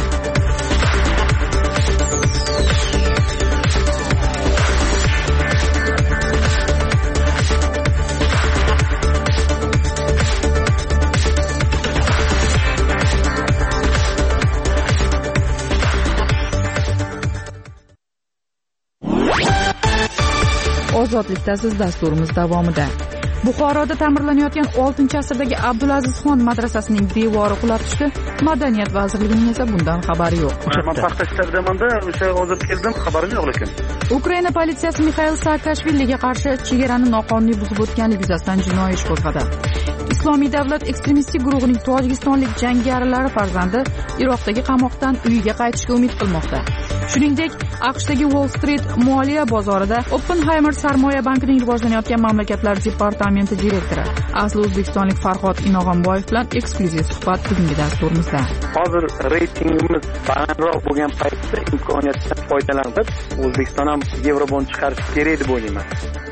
Ozodlikda siz dasturimiz davomida. Buxoroda ta'mirlanayotgan 6-asrdagi Abdulazizxon madrasasining devori qulab tushdi. Madaniyat vazirligining esa bundan xabari yo'q. Men paxta ishlardamanda o'sha hozir keldim, xabarim yo'q lekin. Ukraina politsiyasi Mixail Saakashviliga qarshi chegarani noqonuniy buzib o'tganlik yuzasidan jinoiy ish qo'zg'adi. Islomiy davlat ekstremistik guruhining tojikistonlik jangarilari farzandi Iroqdagi qamoqdan uyiga qaytishga umid qilmoqda. Shuningdek, AQShdagi Wall Street moliya bozorida Oppenheimer sarmoya bankining rivojlanayotgan mamlakatlar departamenti direktori asli o'zbekistonlik Farhod Inog'onboyev bilan eksklyuziv suhbat bugungi dasturimizda. Hozir reytingimiz balandroq bo'lgan paytda imkoniyatdan foydalanib, O'zbekiston ham Yevrobond chiqarish kerak deb o'ylayman.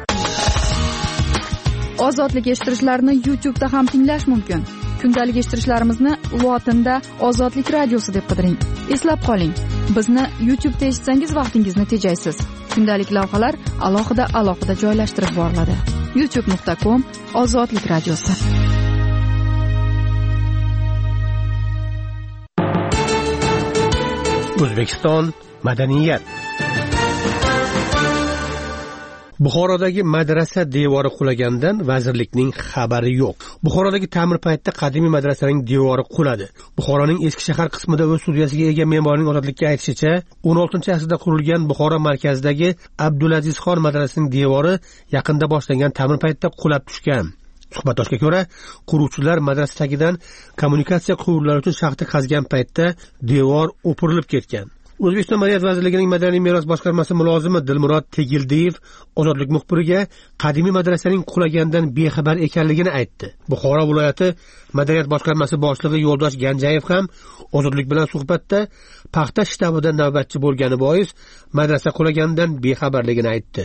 Ozodlik eshittirishlarini YouTube'da ham tinglash mumkin. Kundalik eshittirishlarimizni lotinda Ozodlik radiosi deb qidiring. Eslab qoling, bizni YouTube'da eshitsangiz vaqtingizni tejaysiz. Kundalik lavhalar alohida joylashtirib boriladi. youtube.com/Ozodlik radiosi. O'zbekiston madaniyat. Buxorodagi madrasa devori qulagandan vazirlikning xabari yo'q. Buxorodagi ta'mir paytida qadimiy madrasaning devori quladi. Buxoroning eski shahar qismida o'z studiyasiga ega memorning ozodlikka aytishicha, 16-asrda qurilgan Buxoro markazidagi Abdulazizxon madrasasining devori yaqinda boshlangan ta'mir paytida qulab tushgan. Suhbatdoshga ko'ra, quruvchilar madrasa tagidan kommunikatsiya quvurlari uchun shaxta qazgan paytda devor o'pirilib ketgan. O'zbekiston Madaniyat vazirligining madaniy meros boshqarmasi mulozimi Dilmurod Tegildiyev ozodlik muxbiriga qadimiy madrasaning qulagandan bexabar ekanligini aytdi. Buxoro viloyati madaniyat boshqarmasi boshlig'i Yo'ldosh Ganjayev ham ozodlik bilan suhbatda paxta shtabida navbatchi bo'lgani bois madrasa qulagandan bexabarligini aytdi.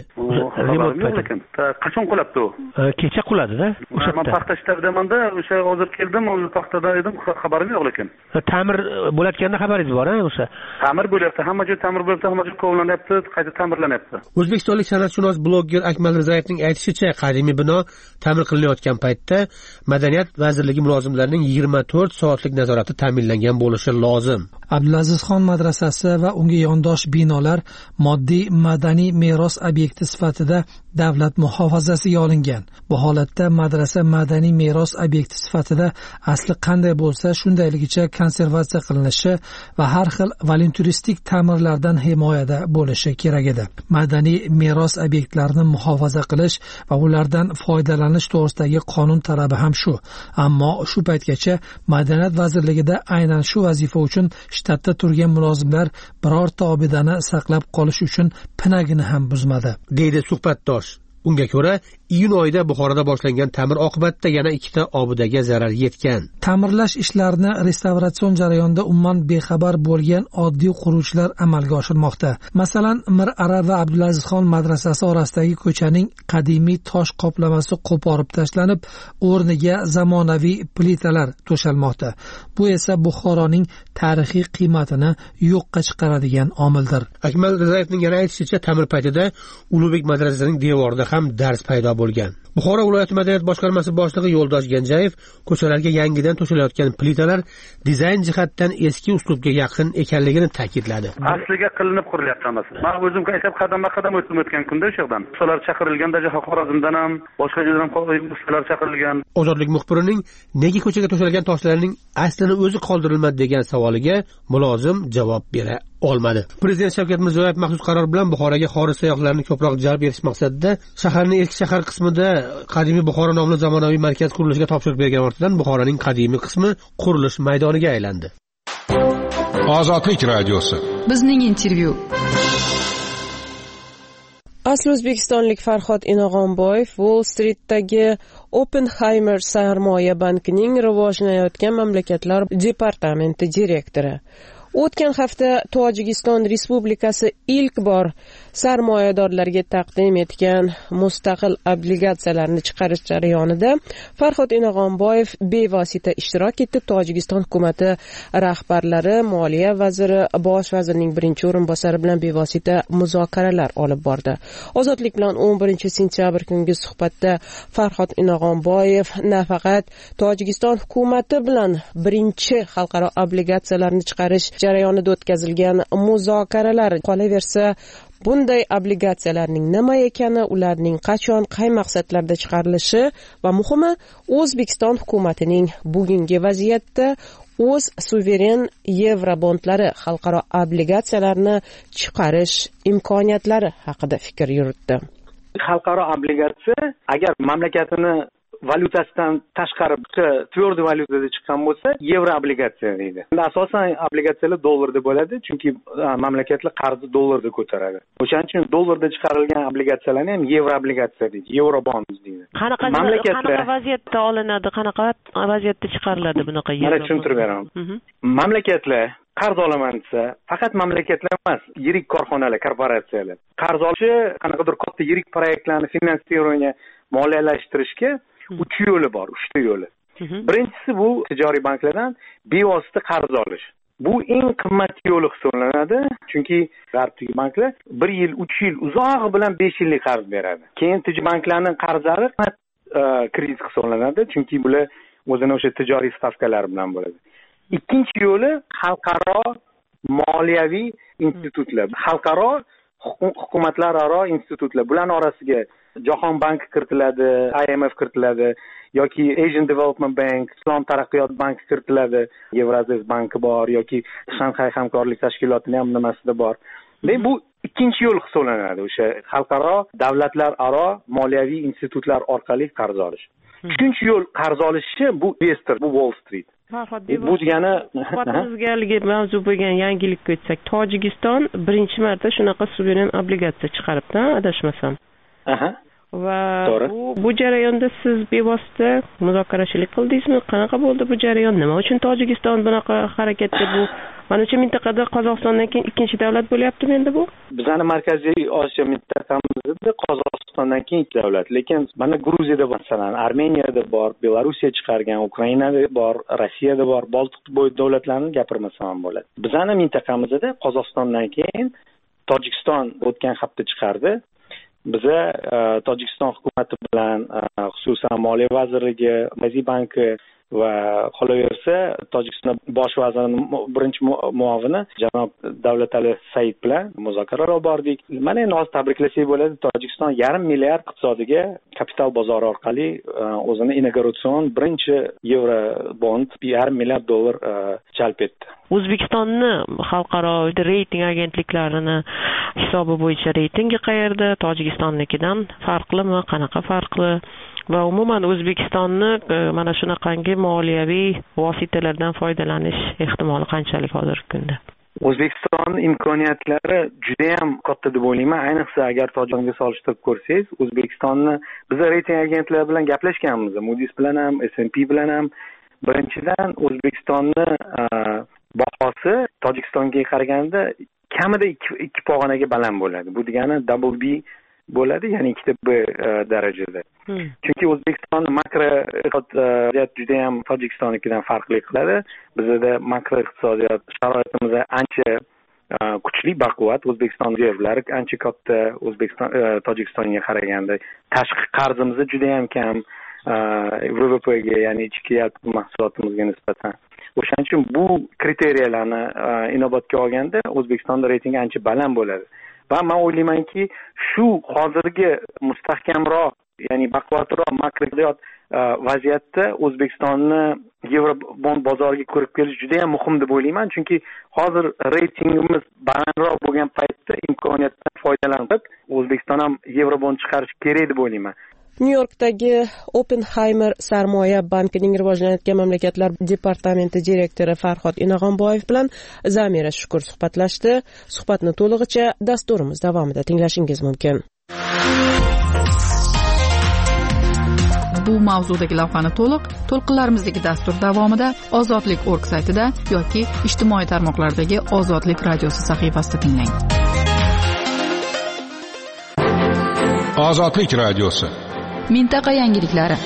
Qachon qulabdi u? Kecha quladi-da. Men paxta shtabidamanda o'sha hozir keldim, o'zi paxtada edim, xabarim yo'q lekin. Ta'mir bo'layotganda xabaringiz bor-a o'sha? Ta'mir bo'lyapti, hamma joy ta'mir bo'lyapti, hamma joy kovlanyapti, qayta ta'mirlanyapti. O'zbekistonlik san'atshunos blogger Akmal Rizayevning aytishicha, qadimiy bino ta'mir qilinayotgan paytda Madaniyat vazirligi mulozimlarining 24 soatlik nazorati ta'minlangan bo'lishi lozim. Abdulazizxon madrasasi va unga yondosh binolar moddiy madaniy meros obyekti sifatida davlat muhofazasiga olingan. Bu holatda madrasa madaniy meros obyekti sifatida asli qanday bo'lsa shundayligicha konservatsiya qilinishi va har xil volunturistik ta'mirlardan himoyada bo'lishi kerak edi. Madaniy meros obyektlarini muhofaza qilish va ulardan foydalanish to'g'risidagi qonun talabi ham shu. Ammo shu paytgacha Madaniyat vazirligida aynan shu vazifa uchun shtatda turgan mulozimlar birorta obidani saqlab qolish uchun pinagini ham buzmadi, deydi suhbatdosh. Unga ko'ra, iyun oyida Buxoroda boshlangan ta'mir oqibatida yana 2 ta obidaga zarar yetgan. Ta'mirlash ishlarini restavratsion jarayonida umuman bexabar bo'lgan oddiy quruvchilar amalga oshirmoqda. Masalan, Mirara va Abdulazizxon madrasasi orasidagi ko'chaning qadimiy tosh qoplamasi qo'porib tashlanib, o'rniga zamonaviy plitalar to'shalmoqda. Bu esa Buxoroning tarixiy qiymatini yo'qqa chiqaradigan omildir. Akmal Rizayevning yana aytishicha, ta'mir paytida Ulug'bek madrasasining devorida ham dars paydo bo'lgan. Buxoro viloyati madaniyat boshqarmasi boshlig'i Yo'ldosh Ganjayev ko'chalarga yangidan to'shalayotgan plitalar dizayn jihatdan eski uslubga yaqin ekanligini ta'kidladi. Asliga qilinib qurilyapti hammasi. Men o'zim aytib qadam-qadam o'tgan kunda o'sha yerdan. Ustolar chaqirilgan, Xorazmdan ham, boshqa joydan ham ustolar chaqirilgan. Ozodlik muxbirining nega ko'chaga to'shalgan toshlarning aslini o'zi qoldirilmadi degan savoliga mulozim javob bera olmadi. Prezident Shavkat Mirziyoyev maxsus qaror bilan Buxoroga xorij sayyohlarni ko'proq jalb etish maqsadida shaharning eski shahar qismida qadimiy Buxoro nomli zamonaviy markaz qurilishiga topshiriq bergan ortidan Buxoroning qadimiy qismi qurilish maydoniga aylandi. Ozodlik radiosi. Bizning intervyu. Asli o'zbekistonlik Farhod Inog'onboyev Wall Streetdagi Oppenheimer sarmoya bankining rivojlanayotgan mamlakatlar departamenti direktori. O'tgan hafta Tojikiston Respublikasi ilk bor sarmoyadorlarga taqdim etgan mustaqil obligatsiyalarni chiqarish jarayonida Farhod Inog'onboyev bevosita ishtirok etdi. Tojikiston hukumati rahbarlari, moliya vaziri, bosh vazirning birinchi o'rinbosari bilan bevosita muzokaralar olib bordi. Ozodlik bilan 11-sentyabr kungi suhbatda Farhod Inog'onboyev nafaqat Tojikiston hukumati bilan birinchi xalqaro obligatsiyalarni chiqarish jarayonida o'tkazilgan muzokaralar, qolaversa bunday obligatsiyalarning nima ekani, ularning qachon, qay maqsadlarda chiqarilishi va muhimi O'zbekiston hukumatining bugungi vaziyatda o'z suveren yevrobondlari, xalqaro obligatsiyalarni chiqarish imkoniyatlari haqida fikr yuritdi. Xalqaro obligatsiya agar mamlakatini valyutasidan tashqari tverdi valyutada chiqqan bo'lsa, yevro obligatsiya deydi. Asosan obligatsiyalar dollarda bo'ladi, chunki mamlakatlar qarzni dollarda ko'taradi. O'shaning uchun dollarda chiqarilgan obligatsiyalarni ham yevro obligatsiya deydi, yevro bond deydi. Qanaqa vaziyatda olinadi, qanaqa vaziyatda chiqariladi bunaqa yevro? Mana tushuntirib beraman. Mamlakatlar qarz olaman desa, faqat mamlakatlar emas, yirik korxonalar, korporatsiyalar qarz olishi, qanaqadir katta yirik proyektlarni finansirovание, moliyalashtirishga 3 yo'li bor, 3 ta yo'li. Birinchisi bu tijoriy banklardan bevosita qarz olish. Bu eng qimmat yo'li hisoblanadi, chunki g'arbdagi banklar 1 yil, 3 yil, uzog'i bilan 5 yillik qarz beradi. Keyin tijoriy banklarning qarzlari kredit hisoblanadi, chunki bular o'zini o'sha tijoriy stavkalari bilan bo'ladi. Ikkinchi yo'li xalqaro moliyaviy institutlar, xalqaro hukumatlararo institutlar. Bularning orasiga Jahon banki kiritiladi, IMF kiritiladi yoki Asian Development Bank, Islom taraqqiyot banki kiritiladi, Yevroziya banki bor yoki Shanxay hamkorlik tashkilotining ham nimasida bor. Bu ikkinchi yo'l hisoblanadi, o'sha xalqaro davlatlararo moliyaviy institutlar orqali qarz olish. Uchinchi yo'l qarz olishi bu investor, bu Wall Street. Bu degani suhbatimizga mavzu bo'lgan yangilikka o'tsak, Tojikiston birinchi marta shunaqa suveren obligatsiya chiqaribdi, adashmasam. Va bu jarayonda siz bevosita muzokarachilik qildingizmi? Qanaqa bo'ldi bu jarayon? Nima uchun Tojikiston bunaqa harakatda bu? Manimcha mintaqada Qozog'istondan keyin ikkinchi davlat bo'lyaptimi endi bu? Bizning Markaziy Osiyo mintaqamizda Qozog'istondan keyin ikki davlat, lekin mana Gruziyada bor, masalan, Armeniyada bor, Belorussiya chiqargan, Ukrainada bor, Rossiyada bor, Boltiq bo'yi davlatlarini gapirmasam ham bo'ladi. Bizning mintaqamizda Qozog'istondan keyin Tojikiston o'tgan hafta chiqardi. Biza Tojikiston hukumati bilan xususan Moliya vazirligi, Markaziy banki va qolaversa Tojikiston bosh vazirining birinchi muavini janob Davlatali Said bilan muzokaralar olib bordik. Mana endi hozir tabriklasak bo'ladi, Tojikiston 1,5 milliard iqtisodiga kapital bozori orqali o'zini inauguratsion birinchi yevro bond 1,5 milliard dollar jalb etdi. O'zbekistonni xalqaro reyting agentliklarini hisobi bo'yicha reytingi qayerda? Tojikistonnikidan farqlimi? Qanaqa farqli? Va umuman O'zbekistonni mana shunaqangi moliyaviy vositalardan foydalanish ehtimoli qanchalik hozirgi kunda? O'zbekiston imkoniyatlari juda ham katta deb o'ylayman. Ayniqsa agar Tojikistonga solishtirib ko'rsangiz, O'zbekistonni biz reyting agentlari bilan gaplashganmiz, Moody's bilan ham, S&P bilan ham. Birinchidan O'zbekistonni bahosi Tojikistonga qaraganda kamida 2 pog'onaga baland bo'ladi. Bu degani double B bo'ladi, ya'ni 2 B darajada. Chunki O'zbekiston makro iqtisodiyot juda ham Tojikistonnikidan farqli qiladi. Bizda makro iqtisodiyot sharoitimiz ancha kuchli, baquvvat. O'zbekiston rezervlari ancha katta Tojikistonga qaraganda. Tashqi qarzimiz juda ham kam VVPga, ya'ni ichki yalpi mahsulotimizga nisbatan. O'shaning uchun bu kriteriyalarni inobatga olganda O'zbekistonda reyting ancha baland bo'ladi. Va men o'ylaymanki, shu hozirgi mustahkamroq ya'ni baquvvatroq makroiqtisodiy vaziyatda O'zbekistonni Yevrobond bozoriga ko'rib kelish juda ham muhim deb o'ylayman, chunki hozir reytingimiz balandroq bo'lgan paytda imkoniyatdan foydalanib O'zbekiston ham Yevrobond chiqarish kerak deb o'ylayman. Nyu-Yorkdagi Oppenheimer sarmoya bankining rivojlanayotgan mamlakatlar departamenti direktori Farhod Inog'onboyev bilan Zamira Shukur suhbatlashdi. Suhbatni to'lig'icha dasturimiz davomida tinglashingiz mumkin. Bu mavzudagi lavhani to'lqinlarimizdagi dastur davomida ozodlik.org saytida yoki ijtimoiy tarmoqlardagi Ozodlik radiosi sahifasida tinglang. Ozodlik radiosi. Mintaqa yangiliklari.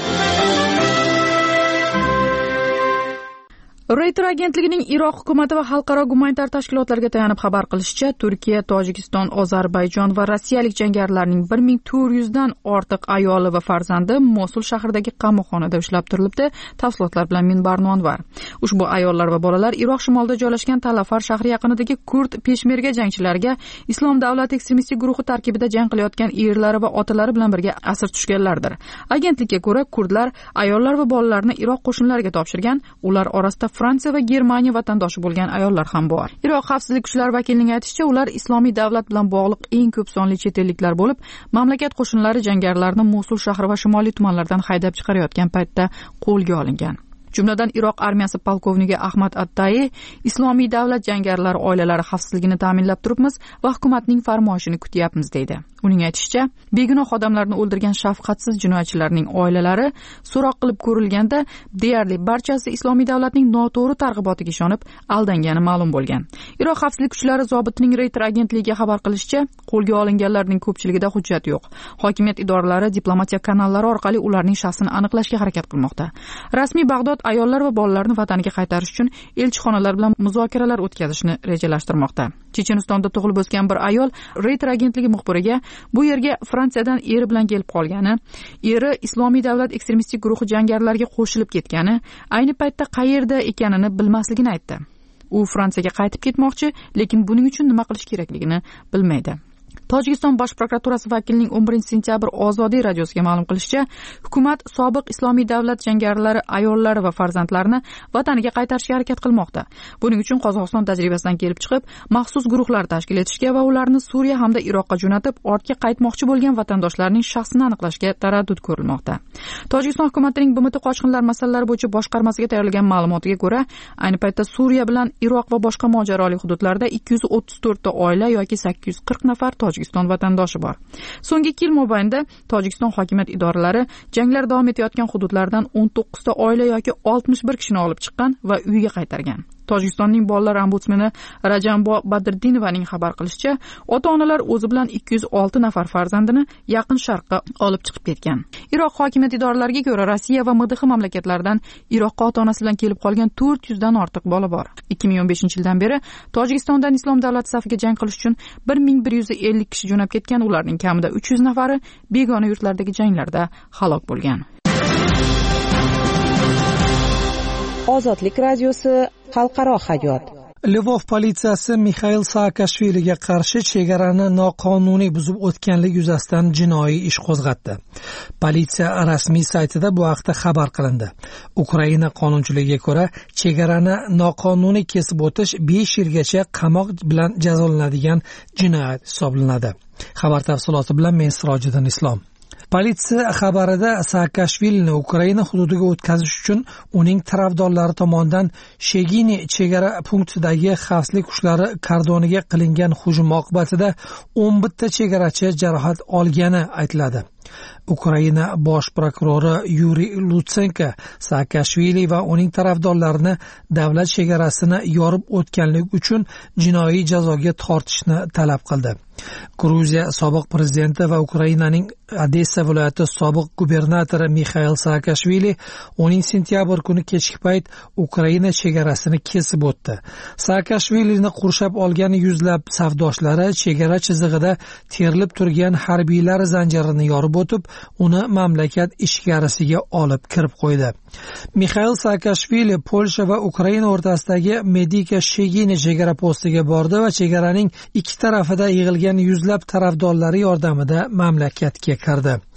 Reuters agentligining Iroq hukumati va xalqaro gumanitar tashkilotlarga tayanib xabar qilishicha, Turkiya, Tojikiston, Ozarbayjon va rossiyalik jangarilarning 1400 dan ortiq ayoli va farzandi Mosul shahridagi qamoqxonada ushlab turilibdi. Tafsilotlar bilan Minbar Nonvar. Ushbu ayollar va bolalar Iroq shimolida joylashgan Talafar shahri yaqinidagi kurd peshmerga jangchilariga Islom davlati ekstremistik guruhi tarkibida jang qilayotgan erlari va otalari bilan birga asir tushganlardir. Agentlikka ko'ra, kurdlar ayollar va bolalarni Iroq qo'shinlariga topshirgan. Ular orasida Fransiya va Germaniya vatandoshi bo'lgan ayollar ham bor. Iroq xavfsizlik kuchlari vakilining aytishicha, ular Islomiy davlat bilan bog'liq eng ko'p sonli chet elliklar bo'lib, mamlakat qo'shinlari jangarilarni Mosul shahri va shimoliy tumanlardan haydab chiqarayotgan paytda qo'lga olingan. Jumladan Iroq armiyasi polkovniki Ahmad Attayi Islomiy davlat jangarilari oilalari xavfsizligini ta'minlab turibmiz va hukumatning farmoyishini kutyapmiz deydi. Uning aytishicha, begunoh odamlarni o'ldirgan shafqatsiz jinoyatchilarning oilalari so'roq qilib ko'rilganda deyarli barchasi Islomiy davlatning noto'g'ri targ'ibotiga ishonib aldangani ma'lum bo'lgan. Iroq xavfsizlik kuchlari zobitining Reuters agentligiga xabar qilishicha, qo'lga olinganlarning ko'pchiligida hujjat yo'q. Hokimiyat idoralari diplomatiya kanallari orqali ularning shaxsini aniqlashga harakat qilmoqda. Rasmiy Bag'dod ayollar va bolalarni vataniga qaytarish uchun elchixonalar bilan muzokaralar o'tkazishni rejalashtirmoqda. Chechenistonda tug'ilib o'sgan bir ayol Reuters agentligi muxbiriga bu yerga Fransiyadan eri bilan kelib qolgani, eri Islomiy davlat ekstremistik guruhi jangarilariga qo'shilib ketgani, ayni paytda qayerda ekanini bilmasligini aytdi. U Fransiyaga qaytib ketmoqchi, lekin buning uchun nima qilish kerakligini bilmaydi. Tojikiston bosh prokuraturasi vakilining 11-sentyabr Ozodlik radiosiga ma'lum qilishicha, hukumat sobiq Islomiy davlat jangarilari ayollari va farzandlarini vataniga qaytarishga harakat qilmoqda. Buning uchun Qozog'iston tajribasidan kelib chiqib, maxsus guruhlar tashkil etishga va ularni Suriya hamda Iroqqa jo'natib, ortga qaytmoqchi bo'lgan vatandoshlarning shaxsini aniqlashga taraddud ko'rilmoqda. Tojikiston hukumatining BMT qochqinlar masalalari bo'yicha boshqarmasiga tayyorlagan ma'lumotiga ko'ra, ayni paytda Suriya bilan Iroq va boshqa mojaroli hududlarda 234 ta oila yoki 840 nafar Tojikiston vatandoshi bor. So'nggi 2 yil mobaynida Tojikiston hokimiyat idoralari janglar davom etayotgan hududlardan 19 ta oila yoki 61 kishini olib chiqqan va uyiga qaytargan. Tojikistonning bolalar ombudsmani Rajambo Badriddinovaning xabar qilishicha, ota-onalar o'zi bilan 206 nafar farzandini Yaqin Sharqqa olib chiqib ketgan. Iroq hokimiyat idoralariga ko'ra, Rossiya va MDH mamlakatlaridan Iroqqa ota-onasi bilan kelib qolgan 400 dan ortiq bola bor. 2015-yildan beri Tojikistondan Islom davlati safiga jang qilish uchun 1150 kishi jo'nab ketgan, ularning kamida 300 nafari begona yurtlardagi janglarda halok bo'lgan. Ozodlik radiosi xalqaro hayot. Lvov politsiyasi Mixail Saakashviliga qarshi chegarani noqonuniy buzib o'tganligi yuzasidan jinoiy ish qo'zg'atdi. Politsiya rasmiy saytida bu haqda xabar qilindi. Ukraina qonunchiligiga ko'ra, chegarani noqonuniy kesib o'tish 5 yilgacha qamoq bilan jazolanadigan jinoyat hisoblanadi. Xabar tafsiloti bilan men Sirojiddin Islom. Politsiya xabarida Saakashvilini Ukraina hududiga o'tkazish uchun uning tarafdorlari tomonidan Shegini chegara punktidagi xavfsizlik kuchlari kordoniga qilingan hujum oqibatida 11 ta chegarachi jarohat olgani aytiladi. Ukraina bosh prokurori Yuriy Lutsenko Saakashvili va uning tarafdorlarini davlat chegarasini yorib o'tganlik uchun jinoiy jazoga tortishni talab qildi. Gruziya sobiq prezidenti va Ukrainaning Odessa viloyati sobiq gubernatori Mixail Saakashvili 10 sentyabr kuni kechki payt Ukraina chegarasini kesib o'tdi. Saakashvilini qurshab olgan yuzlab safdoshlari chegara chizig'ida terilib turgan harbiylar zanjirini yorib o'tib, uni mamlakat ichkarisiga olib kirib qo'ydi. Mixail Saakashvili Polsha va Ukraina o'rtasidagi Medika Shegini chegara postiga bordi va chegaraning ikki tarafida yig'ilgan yuzlab tarafdorlari yordamida mamlakatga kirdi.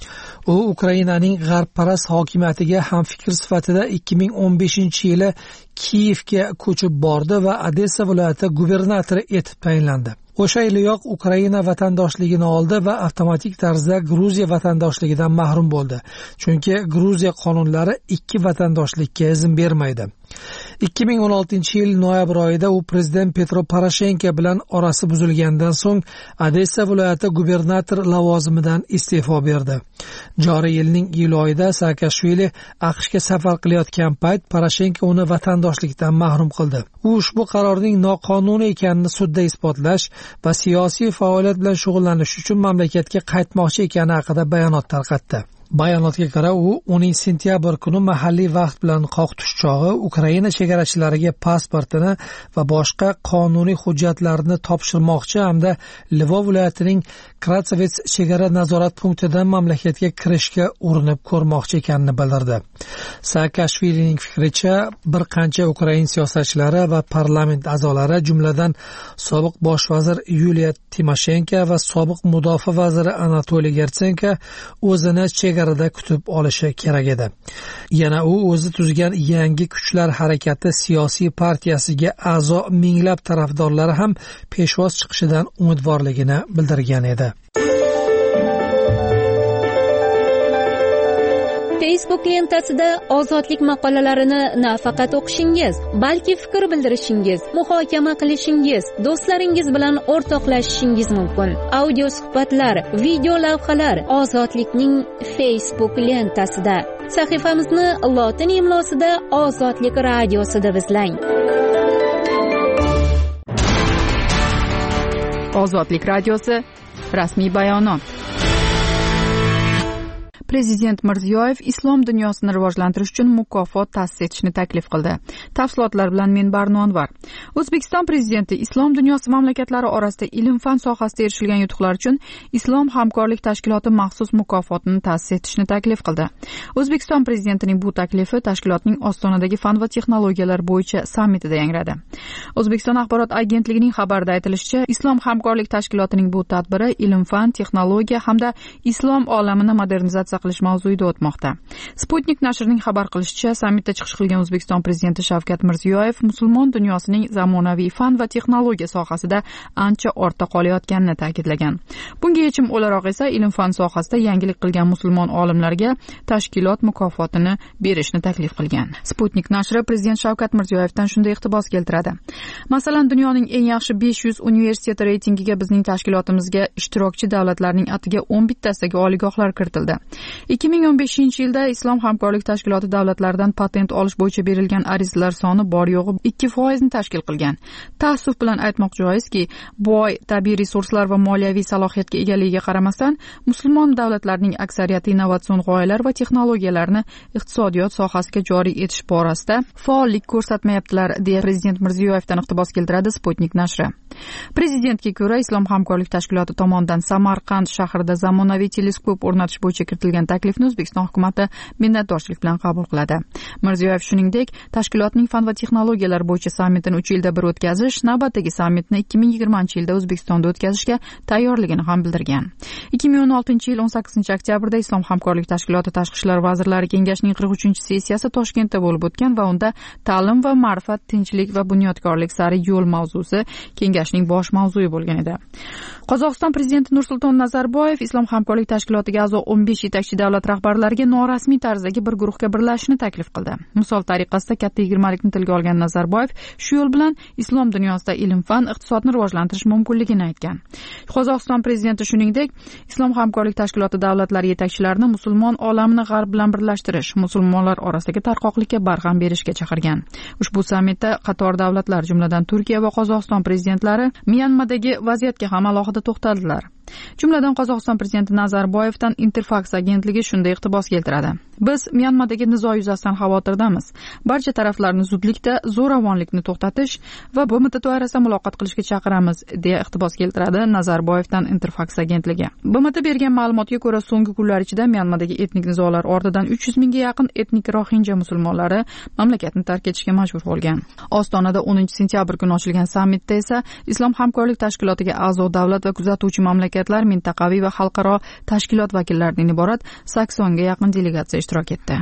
u Ukrainaning g'arbparast hokimiyatiga hamfikr sifatida 2015-yili Kiyevga ko'chib bordi va Odessa viloyati gubernatori etib tayinlandi. O'sha yiliyoq Ukraina vatandoshligini oldi va avtomatik tarzda Gruziya vatandoshligidan mahrum bo'ldi. Chunki Gruziya qonunlari ikki vatandoshlikka izn bermaydi. 2016-yil noyabr oyida u prezident Petro Poroshenko bilan orasi buzilgandan so'ng Odessa viloyati gubernator lavozimidan iste'fo berdi. Joriy yilning iyul oyida Saakashvili AQShga safar qilayotgan payt Poroshenko uni vatandoshlikdan mahrum qildi. U ushbu qarorning noqonuniy ekanini sudda isbotlash va siyosiy faoliyat bilan shug'ullanish uchun mamlakatga qaytmoqchi ekani haqida bayonot tarqatdi. Bayonotga ko'ra, u 10 sentyabr kuni mahalliy vaqt bilan qoq tush chog'i Ukraina chegarachilariga pasportini va boshqa qonuniy hujjatlarini topshirmoqchi hamda Lvov viloyatining Kratsovets chegara nazorat punktidan mamlakatga kirishga urinib ko'rmoqchi ekanini bildirdi. Saakashvilining fikricha, bir qancha Ukraina siyosatchilari va parlament a'zolari, jumladan sobiq bosh vazir Yuliya Timoshenko va sobiq mudofaa vaziri Anatoliy Gertsenko o'zini chegarada kutib olishi kerak edi. Yana u o'zi tuzgan yangi kuchlar harakati siyosiy partiyasiga a'zo minglab tarafdorlari ham peshvoz chiqishidan umidvorligini bildirgan edi. Facebook lentasida ozodlik maqolalarini nafaqat o'qishingiz, balki fikr bildirishingiz, muhokama qilishingiz, do'stlaringiz bilan o'rtoqlashishingiz mumkin. Audio suhbatlar, video lavhalar Ozodlikning Facebook lentasida. Sahifamizni lotin imlosida Ozodlik radiosi deb izlang. Ozodlik radiosi rasmiy bayonot. Prezident Mirziyoyev islom dunyosini rivojlantirish uchun mukofot ta'sis etishni taklif qildi. Tafsilotlar bilan men Barno Anvar. O'zbekiston prezidenti islom dunyosi mamlakatlari orasida ilm-fan sohasida erishilgan yutuqlar uchun Islom hamkorlik tashkiloti maxsus mukofotini ta'sis etishni taklif qildi. O'zbekiston prezidentining bu taklifi tashkilotning Ostonadagi fan va texnologiyalar bo'yicha sammitida yangradi. O'zbekiston axborot agentligining xabarida aytilishicha, Islom hamkorlik tashkilotining bu tadbiri ilm-fan, texnologiya hamda islom olamini modernizatsiya qilish mavzuida o'tmoqda. Sputnik nashrining xabar qilishicha, sammitda chiqish qilgan O'zbekiston prezidenti Shavkat Mirziyoyev musulmon dunyosining zamonaviy fan va texnologiya sohasida ancha ortda qolayotganini ta'kidlagan. Bunga yechim o'laroq esa ilm-fan sohasida yangilik qilgan musulmon olimlarga tashkilot mukofotini berishni taklif qilgan. Sputnik nashri prezident Shavkat Mirziyoyevdan shunday iqtibos keltiradi. Masalan, dunyoning eng yaxshi 500 universiteti reytingiga bizning tashkilotimizga ishtirokchi davlatlarning atiga 11 tasidagi oliygohlar kiritildi. 2015-yilda Islom hamkorlik tashkiloti davlatlaridan patent olish bo'yicha berilgan arizalar soni bor yo'g'i 2% ni tashkil qilgan. Ta'assuf bilan aytmoq joizki, boy tabiiy resurslar va moliyaviy salohiyatga egaligiga qaramasdan, musulmon davlatlarning aksariyati innovatsion g'oyalar va texnologiyalarni iqtisodiyot sohasiga joriy etish borasida faollik ko'rsatmayaptilar, deya prezident Mirziyoyevdan iqtibos keltiradi Sputnik nashri. Prezidentga ko'ra, Islom hamkorlik tashkiloti tomonidan Samarqand shahrida zamonaviy teleskop o'rnatish bo'yicha kiritilgan taklifni O'zbekiston hukumati minnatdorchilik bilan qabul qiladi. Mirziyoyev shuningdek, tashkilotning fan va texnologiyalar bo'yicha sammitini 3 yilda bir o'tkazish, navbatdagi sammitni 2020-yilda O'zbekistonda o'tkazishga tayyorligini ham bildirgan. 2016-yil 18-oktyabrda Islom hamkorlik tashkiloti tashqi ishlar vazirlari kengashining 43-sessiyasi Toshkentda bo'lib o'tgan va unda ta'lim va ma'rifat, tinchlik va bunyodkorlik sari yo'l mavzusi kengashning bosh mavzui bo'lgan edi. Qozog'iston prezidenti Nursulton Nazarboyev Islom hamkorlik tashkilotiga a'zo 15 yetakchi davlat rahbarlariga norasmiy tarzdagi bir guruhga birlashishni taklif qildi. Misol tariqasida katta 20likni tilga olgan Nazarboyev shu yo'l bilan islom dunyosida ilm-fan, iqtisodni rivojlantirish mumkinligini aytgan. Qozog'iston prezidenti shuningdek, Islom hamkorlik tashkiloti davlatlari yetakchilarini musulmon olamini g'arb bilan birlashtirish, musulmonlar orasidagi tarqoqlikka barham berishga chaqirgan. Ushbu sammitda qator davlatlar, jumladan Turkiya va Qozog'iston prezidentlari Myanmadagi vaziyatga ham alohida to'xtaldilar. Jumladan Qozog'iston prezidenti Nazarboyevdan Interfax agentligi shunday iqtibos keltiradi. Biz Myanmadagi nizo yuzasidan xavotirdamiz. Barcha taraflarni zudlikda zo'ravonlikni to'xtatish va BMT doirasida muloqot qilishga chaqiramiz, deya iqtibos keltiradi Nazarboyevdan Interfax agentligi. BMT bergan ma'lumotga ko'ra, so'nggi kunlar ichida Myanmadagi etnik nizolar ortidan 300 mingga yaqin etnik rohinja musulmonlari mamlakatni tark etishga majbur bo'lgan. Ostonada 10-sentyabr kuni ochilgan sammitda esa Islom hamkorlik tashkilotiga a'zo davlat va kuzatuvchi mamlakatlar, mintaqaviy va xalqaro tashkilot vakillaridan iborat 80 ga yaqin delegatsiya ishtirok etdi.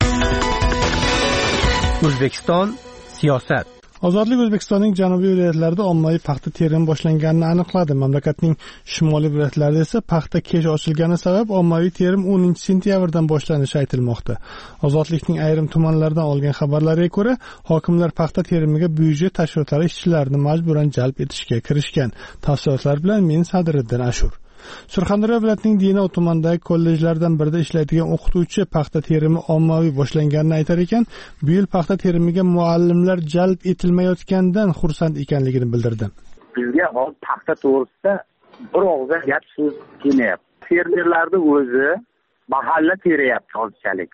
O'zbekiston siyosat. Ozodlik O'zbekistonning janubiy viloyatlarida ommaviy paxta terimi boshlanganini aniqladi. Mamlakatning shimoliy viloyatlarida esa paxta kech ochilgani sabab ommaviy terim 10-sentyabrdan boshlanishi aytilmoqda. Ozodlikning ayrim tumanlaridan olgan xabarlarga ko'ra, hokimlar paxta terimiga byudjet tashkilotlari ishchilarini majburan jalb etishga kirishgan. Tafsilotlar bilan men Sadriddin Ashur. Surxondaryo viloyatining Denov tumanidagi kollejlardan birida ishlaydigan o'qituvchi paxta terimi ommaviy boshlanganini aytar ekan, bu yil paxta terimiga muallimlar jalb etilmayotganidan xursand ekanligini bildirdi. Bizga hozir paxta to'g'risida bir og'iz gap so'z kelmayapti. Fermerlarni o'zi mahalla teryapti hozirchalik.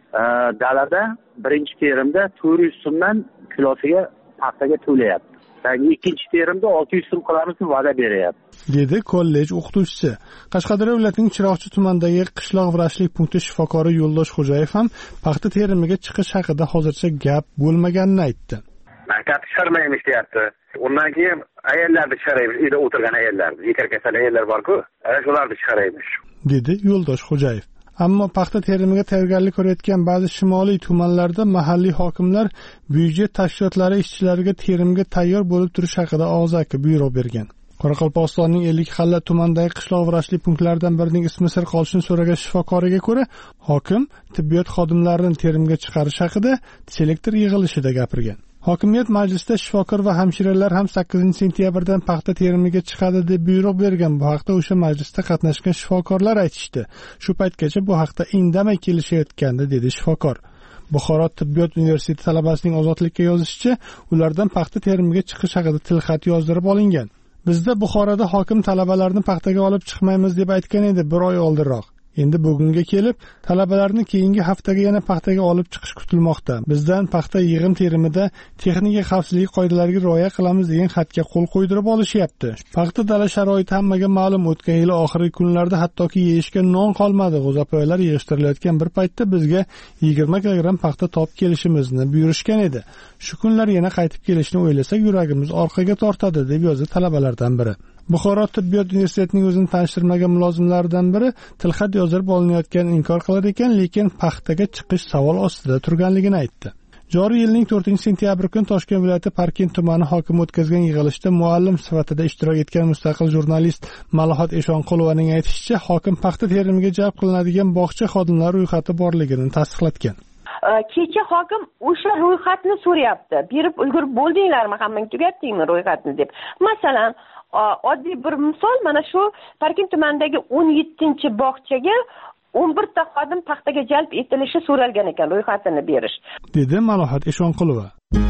Dalada birinchi terimda 400 so'mdan kilosiga paxtaga to'layapti. Ikkinchi terimda 600 so'm qilamiz deb va'da beryapti, dedi kollej o'qituvchisi. Qashqadaryo viloyatining Chiroqchi tumanidagi qishloq vrachlik punkti shifokori Yo'ldosh Xo'jayev ham paxta terimiga chiqish haqida hozircha gap bo'lmaganini aytdi. Maktab chiqarmaymiz deyapti. Undan keyin ayollarni chiqaraymiz, uyda o'tirgan ayollarni, yekar kasal ayollar bor-ku, shularni chiqaraymiz, dedi Yo'ldosh Xo'jayev. Ammo paxta terimiga tayyorgarlik ko'rayotgan ba'zi shimoliy tumanlarda mahalliy hokimlar byudjet tashkilotlari ishchilariga terimga tayyor bo'lib turish haqida og'zaki buyruq bergan. Qoraqalpog'istonning Ellikqal'a tumanidagi qishloq vrachlik punktlaridan birining ismi sir qolishini so'ragan shifokoriga ko'ra, hokim tibbiyot xodimlarini terimga chiqarish haqida selektor yig'ilishida gapirgan. Hokimiyat majlisida shifokor va hamshiralar ham 8-sentyabrdan paxta terimiga chiqadi deb buyruq bergan. Bu haqda o'sha majlisda qatnashgan shifokorlar aytishdi. Shu paytgacha bu haqda indamay kelishayotgandi, dedi shifokor. Buxoro tibbiyot universiteti talabasining Ozodlikka yozishicha, ulardan paxta terimiga chiqish haqida tilxat yozdirib olingan. Bizda Buxoroda hokim talabalarni paxtaga olib chiqmaymiz deb aytgan edi 1 oy oldinroq. Endi bugunga kelib, talabalarni keyingi haftaga yana paxtaga olib chiqish kutilmoqda. Bizdan paxta yig'im terimida texnika xavfsizlik qoidalariga rioya qilamiz degan xatga qo'l qo'ydirib olishyapti. Paxta dala sharoiti hammaga ma'lum. O'tgan yil oxirgi kunlarda hattoki yeyishga non qolmadi. G'o'zapoyalar yig'ishtirilayotgan bir paytda bizga 20 kilogramm paxta topib kelishimizni buyurishgan edi. Shu kunlar yana qaytib kelishni o'ylasak, yuragimiz orqaga tortadi, deb yozdi talabalardan biri. Buxoro tibbiyot universitetining o'zini tanishtirmagan mulozimlaridan biri tilxat yozdirib olinayotganini inkor qilar ekan, lekin paxtaga chiqish savol ostida turganligini aytdi. Joriy yilning 4-sentyabr kuni Toshkent viloyati Parkent tumani hokimi o'tkazgan yig'ilishda muallim sifatida ishtirok etgan mustaqil jurnalist Malohat Eshonqulovaning aytishicha, hokim paxta terimiga jalb qilinadigan bog'cha xodimlari ro'yxati borligini tasdiqlatgan. Kecha hokim o'sha ro'yxatni so'rayapti. Berib ulgurib bo'ldinglarmi, hammang tugatdingmi ro'yxatni deb. Masalan, oddiy bir misol, mana shu Parkent tumanidagi 17-bog'chaga 11 ta xodim paxtaga jalb etilishi so'ralgan ekan, ro'yxatini berish, dedi Malohat Eshonqulova.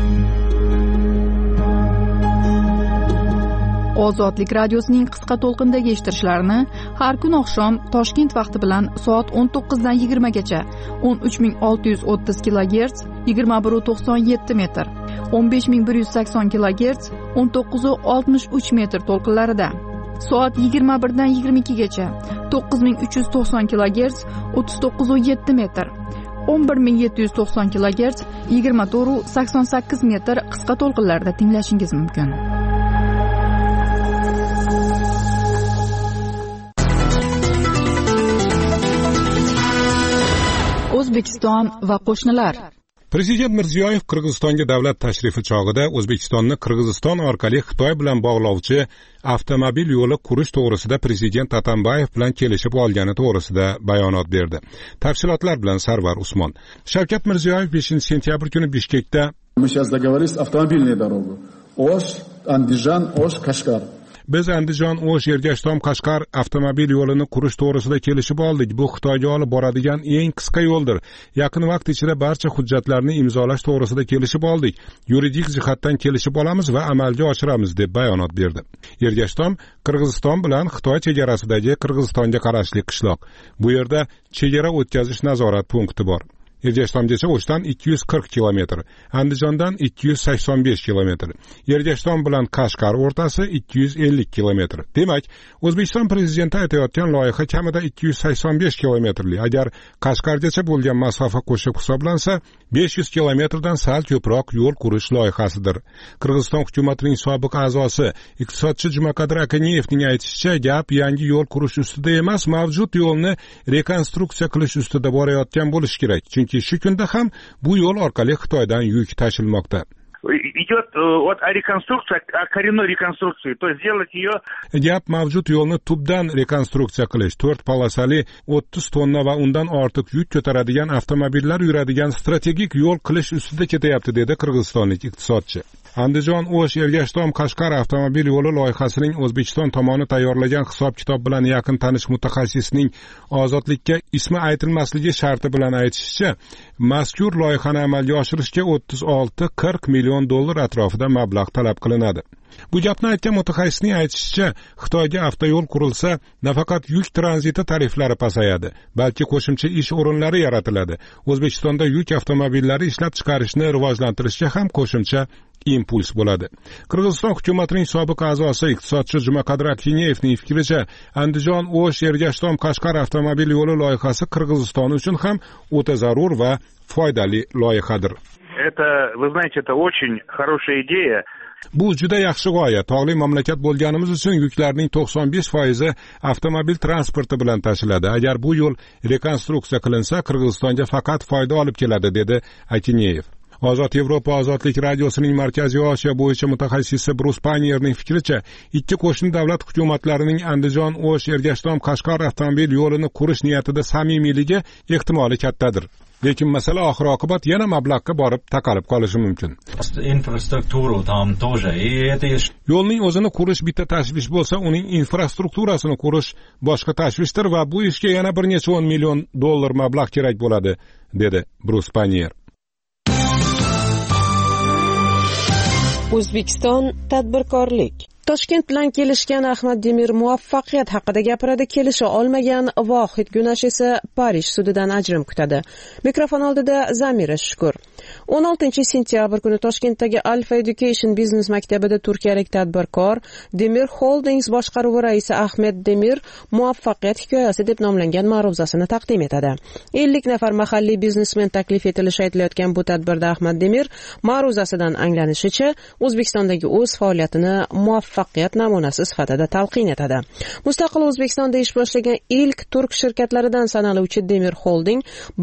Ozodlik radiosining qisqa to'lqindagi eshittirishlarini har kun oqshom Toshkent vaqti bilan soat 19 dan 20 gacha 13630 kHz 2197 metr, 15180 kHz 1963 metr to'lqinlarida, soat 21 dan 22 gacha 9390 kHz 3907 metr, 11790 kHz 2488 metr qisqa to'lqinlarda tinglashingiz mumkin. O'zbekiston va qo'shnilar. Prezident Mirziyoyev Qirg'izistonga davlat tashrifi chog'ida O'zbekistonni Qirg'iziston orqali Xitoy bilan bog'lovchi avtomobil yo'li qurish to'g'risida Prezident Atambayev bilan kelishib olgani to'g'risida bayonot berdi. Tafsilotlar bilan Sarvar Usmon. Shavkat Mirziyoyev 5-sentyabr kuni Bishkekda Мы сейчас договорились автомобильную дорогу. Ош, Андижан, Ош, Кашгар. biz Andijon O'sh Ergashtom Qashqar avtomobil yo'lini qurish to'g'risida kelishib oldik. Bu Xitoyga olib boradigan eng qisqa yo'ldir. Yaqin vaqt ichida barcha hujjatlarni imzolash to'g'risida kelishib oldik. Yuridik jihatdan kelishib olamiz va amalga oshiramiz deb bayonot berdi. Ergashtom Qirg'iziston bilan Xitoy chegarasidagi Qirg'izistonga qarashli qishloq. Bu yerda chegara o'tkazish nazorat punkti bor. Ergashtomgacha O'shdan 240 kilometr, Andijondan 285 kilometr, Ergashtom bilan Qashqar o'rtasi 250 kilometr. Demak, O'zbekiston prezidenti aytayotgan loyiha kamida 285 kilometrli. Agar Qashqargacha bo'lgan masofa qo'shib hisoblansa, 500 kilometrdan sal ko'proq yo'l qurish loyihasidir. Qirg'iziston hukumatining sobiq a'zosi, iqtisodchi Jumaqadir Akaniyevning aytishicha, gap yangi yo'l qurish ustida emas, mavjud yo'lni rekonstruksiya qilish ustida borayotgan bo'lishi kerak. Chunki shu kunda ham bu yo'l orqali Xitoydan yuk tashilmoqda. Идет от реконструкции, коренной реконструкции, то есть сделать ее... Gap mavjud yo'lni tubdan rekonstruksiya qilish, 4 polosali 30 tonna va undan ortiq yuk ko'taradigan avtomobillar yuradigan strategik yo'l qilish ustida ketyapti, dedi qirg'izistonlik iqtisodchi. Andijon O'sh Ergashtom Qashqar avtomobil yo'li loyihasining O'zbekiston tomoni tayyorlagan hisob-kitob bilan yaqin tanish mutaxassisning ozodlikka ismi aytilmasligi sharti bilan aytishicha, mazkur loyihani amalga oshirishga 36-40 million dollar atrofida mablag' talab qilinadi. Bu gapni aytgan mutaxassisning aytishicha, Xitoyga avtoyo'l qurilsa, nafaqat yuk tranziti tariflari pasayadi, balki qo'shimcha ish o'rinlari yaratiladi. O'zbekistonda yuk avtomobillari ishlab chiqarishni rivojlantirishga ham qo'shimcha impuls bo'ladi. Qirg'iziston hukumatining sobiq a'zosi iqtisodchi Jumaqadir Akiniyevning fikricha, Andijon O'sh Ergashtom Qashqar avtomobil yo'li loyihasi Qirg'iziston uchun ham o'ta zarur va foydali loyihadir. Это, вы знаете, это очень хорошая идея. Bu juda yaxshi g'oya. Tog'li mamlakat bo'lganimiz uchun yuklarning 95% avtomobil transporti bilan tashiladi. Agar bu yo'l rekonstruksiya qilinsa, Qirg'izistonga faqat foyda olib keladi, dedi Akiniyev. Ozod Yevropa ozodlik radiosining Markaziy Osiyo bo'yicha mutaxassisi Brus Panierning fikricha, ikki qo'shni davlat hukumatlarining Andijon O'sh Ergashtom Qashqar avtomobil yo'lini qurish niyatida samimiyligi ehtimoli kattadir. Lekin masala oxir-oqibat yana mablag'ga borib taqalib qolishi mumkin. Infrastrukturu tam тоже. Yo'lning o'zini qurish bitta tashvish bo'lsa, uning infrastrukturasini qurish boshqa tashvishdir va bu ishga yana bir necha 10 million dollar mablag' kerak bo'ladi, dedi Brus Panier. O'zbekiston tadbirkorlik. Toshkent bilan kelishgan Ahmad Demir muvaffaqiyat haqida gapiradi, kelisha olmagan Vohid Gunash esa Parij sudidan ajrim kutadi. Mikrofon oldida Zamira Shukur. 16 sentyabr kuni Toshkentdagi Alfa Education Business maktabida turkiyalik tadbirkor Demir Holdings boshqaruvi raisi Ahmed Demir muvaffaqiyat hikoyasi deb nomlangan ma'ruzasini taqdim etadi. 50 nafar mahalliy biznesmen taklif etilishi aytilayotgan bu tadbirda Ahmad Demir ma'ruzasidan anglanishicha O'zbekistondagi o'z faoliyatini muvaffaqiyat namunasi sifatida talqin etadi. Mustaqil O'zbekistonda ish boshlagan ilk turk shirkatlaridan sanaluvchi Demir Holding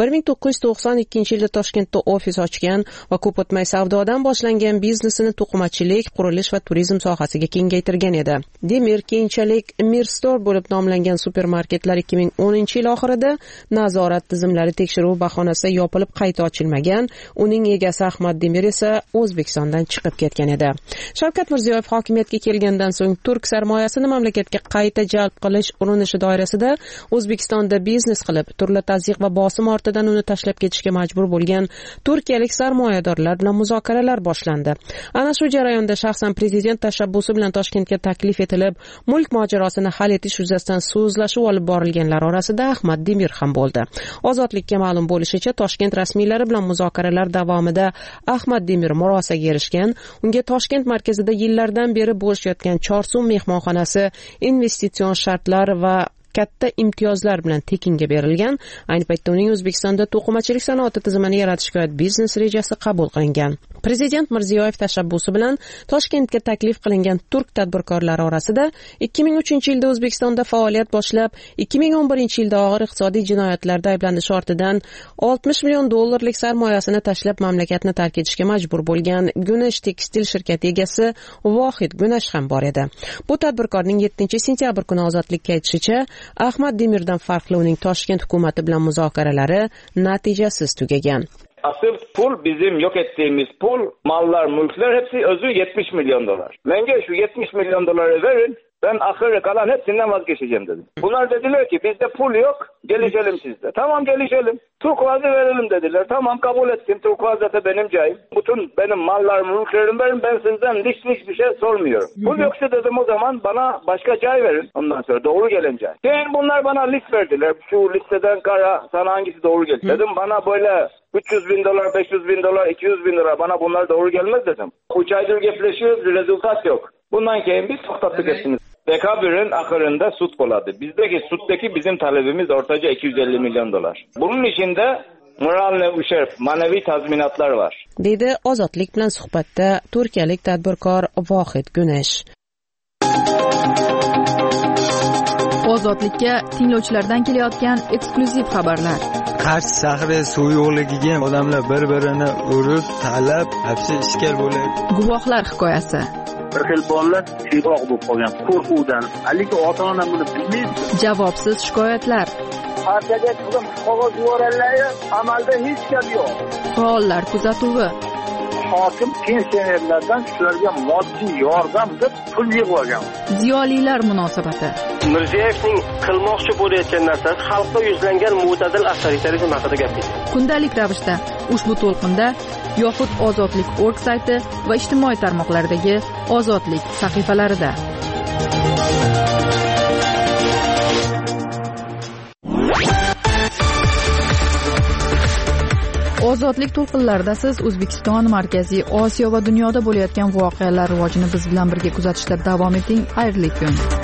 1992-yilda Toshkentda ofis ochgan va ko'p o'tmay savdodan boshlangan biznesini to'qimachilik, qurilish va turizm sohasiga kengaytirgan edi. Demir keyinchalik Mirstore bo'lib nomlangan supermarketlar 2010-yil oxirida nazorat tizimlari tekshiruv bahonasida yopilib qayta ochilmagan. Uning egasi Ahmad Demir esa O'zbekistondan chiqib ketgan edi. Shavkat Mirziyoyev hokimiyatga kelgandan so'ng turk sarmoyasini mamlakatga qayta jalb qilish urinishi doirasida O'zbekistonda biznes qilib, turli tazyiq va bosim ortidan uni tashlab ketishga majbur bo'lgan turkiyalik sarmoyadorlar bilan muzokaralar boshlandi. Ana shu jarayonda shaxsan prezident tashabbusi bilan Toshkentga taklif etilib, mulk mojarosini hal etish yuzasidan so'zlashuv olib borilganlar orasida Ahmad Demir ham bo'ldi. Ozodlikka ma'lum bo'lishicha, Toshkent rasmiylari bilan muzokaralar davomida Ahmad Demir murosaga erishgan. Unga Toshkent markazida yillardan beri bo'sh yotgan Chorsuv mehmonxonasi investitsion shartlar va katta imtiyozlar bilan tekinga berilgan. Ayni paytda uning O'zbekistonda to'qimachilik sanoati tizimini yaratishga oid biznes rejasi qabul qilingan. Prezident Mirziyoyev tashabbusi bilan Toshkentga taklif qilingan turk tadbirkorlari orasida 2003-yilda O'zbekistonda faoliyat boshlab, 2011-yilda og'ir iqtisodiy jinoyatlarda ayblanish ortidan 60 million dollarlik sarmoyasini tashlab mamlakatni tark etishga majbur bo'lgan Gunash tekstil shirkati egasi Vohid Gunash ham bor edi. Bu tadbirkorning 7-sentyabr kuni ozodlikka aytishicha, Ahmad Demirdan farqli uning Toshkent hukumati bilan muzokaralari natijasiz tugagan. Asıl pul bizim yok ettiğimiz pul, mallar, mülkler hepsi özü 70 milyon dolar. Bence şu 70 milyon doları verin. Ben ahırı kalan hepsinden vazgeçeceğim dedim. Bunlar dediler ki bizde pul yok, gelişelim sizde. Tamam gelişelim. Turkuaz'ı verelim dediler. Tamam kabul ettim. Turkuaz zaten benim cayım. Bütün benim mallarım, mülklerim verin. Ben sizden hiçbir şey sormuyorum. Pul yoksa dedim o zaman bana başka cay verin. Ondan sonra doğru gelen cay. Yani bunlar bana list verdiler. Şu listeden kara sana hangisi doğru gelir? Dedim bana böyle 300 bin dolar, 500 bin dolar, 200 bin dolar bana bunlar doğru gelmez dedim. 3 aydır gepleşiyoruz, rezultat yok. Bundan keyin biz toxtattık hepsini. Dekabir'in ahırında süt koladı. Bizdeki sütteki bizim talebimiz ortaca 250 milyon dolar. Bunun içinde moralne uşerb, manevi tazminatlar var. Dedi Ozodlik bilan suhbatda turkiyalik tadbirkor Vohid Gunesh. Ozodlikka tinglovchilardan kelayotgan eksklyuziv xabarlar. Qarsh shahri suv yo'qligiga odamlar bir-birini urib, talab, hapsi ishkal bo'ladi. Guvohlar hikoyasi. Bir xil bolalar siyg'oq bo'lib qolgan qo'rquvdan. Haligi ota-ona buni bilmaydi. Javobsiz shikoyatlar. Partiyaga chiqib qog'oz yuborganlar, amalda hech gap yo'q. Faollar kuzatuvi. Hokim pensionerlardan shularga moddiy yordam deb pul yig'ib olgan. Ziyolilar munosabati. Mirziyoyevning qilmoqchi bo'layotgan narsasi xalqqa yuzlangan mo'tadil avtoritarizm haqida gapirdi. Kundalik ravishda ushbu to'lqinda yoxud Ozodlik.org sayti va ijtimoiy tarmoqlardagi Ozodlik sahifalarida. Ozodlik to'lqinlarida siz O'zbekiston, Markaziy Osiyo va dunyoda bo'layotgan voqealar rivojini biz bilan birga kuzatishda davom eting. Xayrli kun.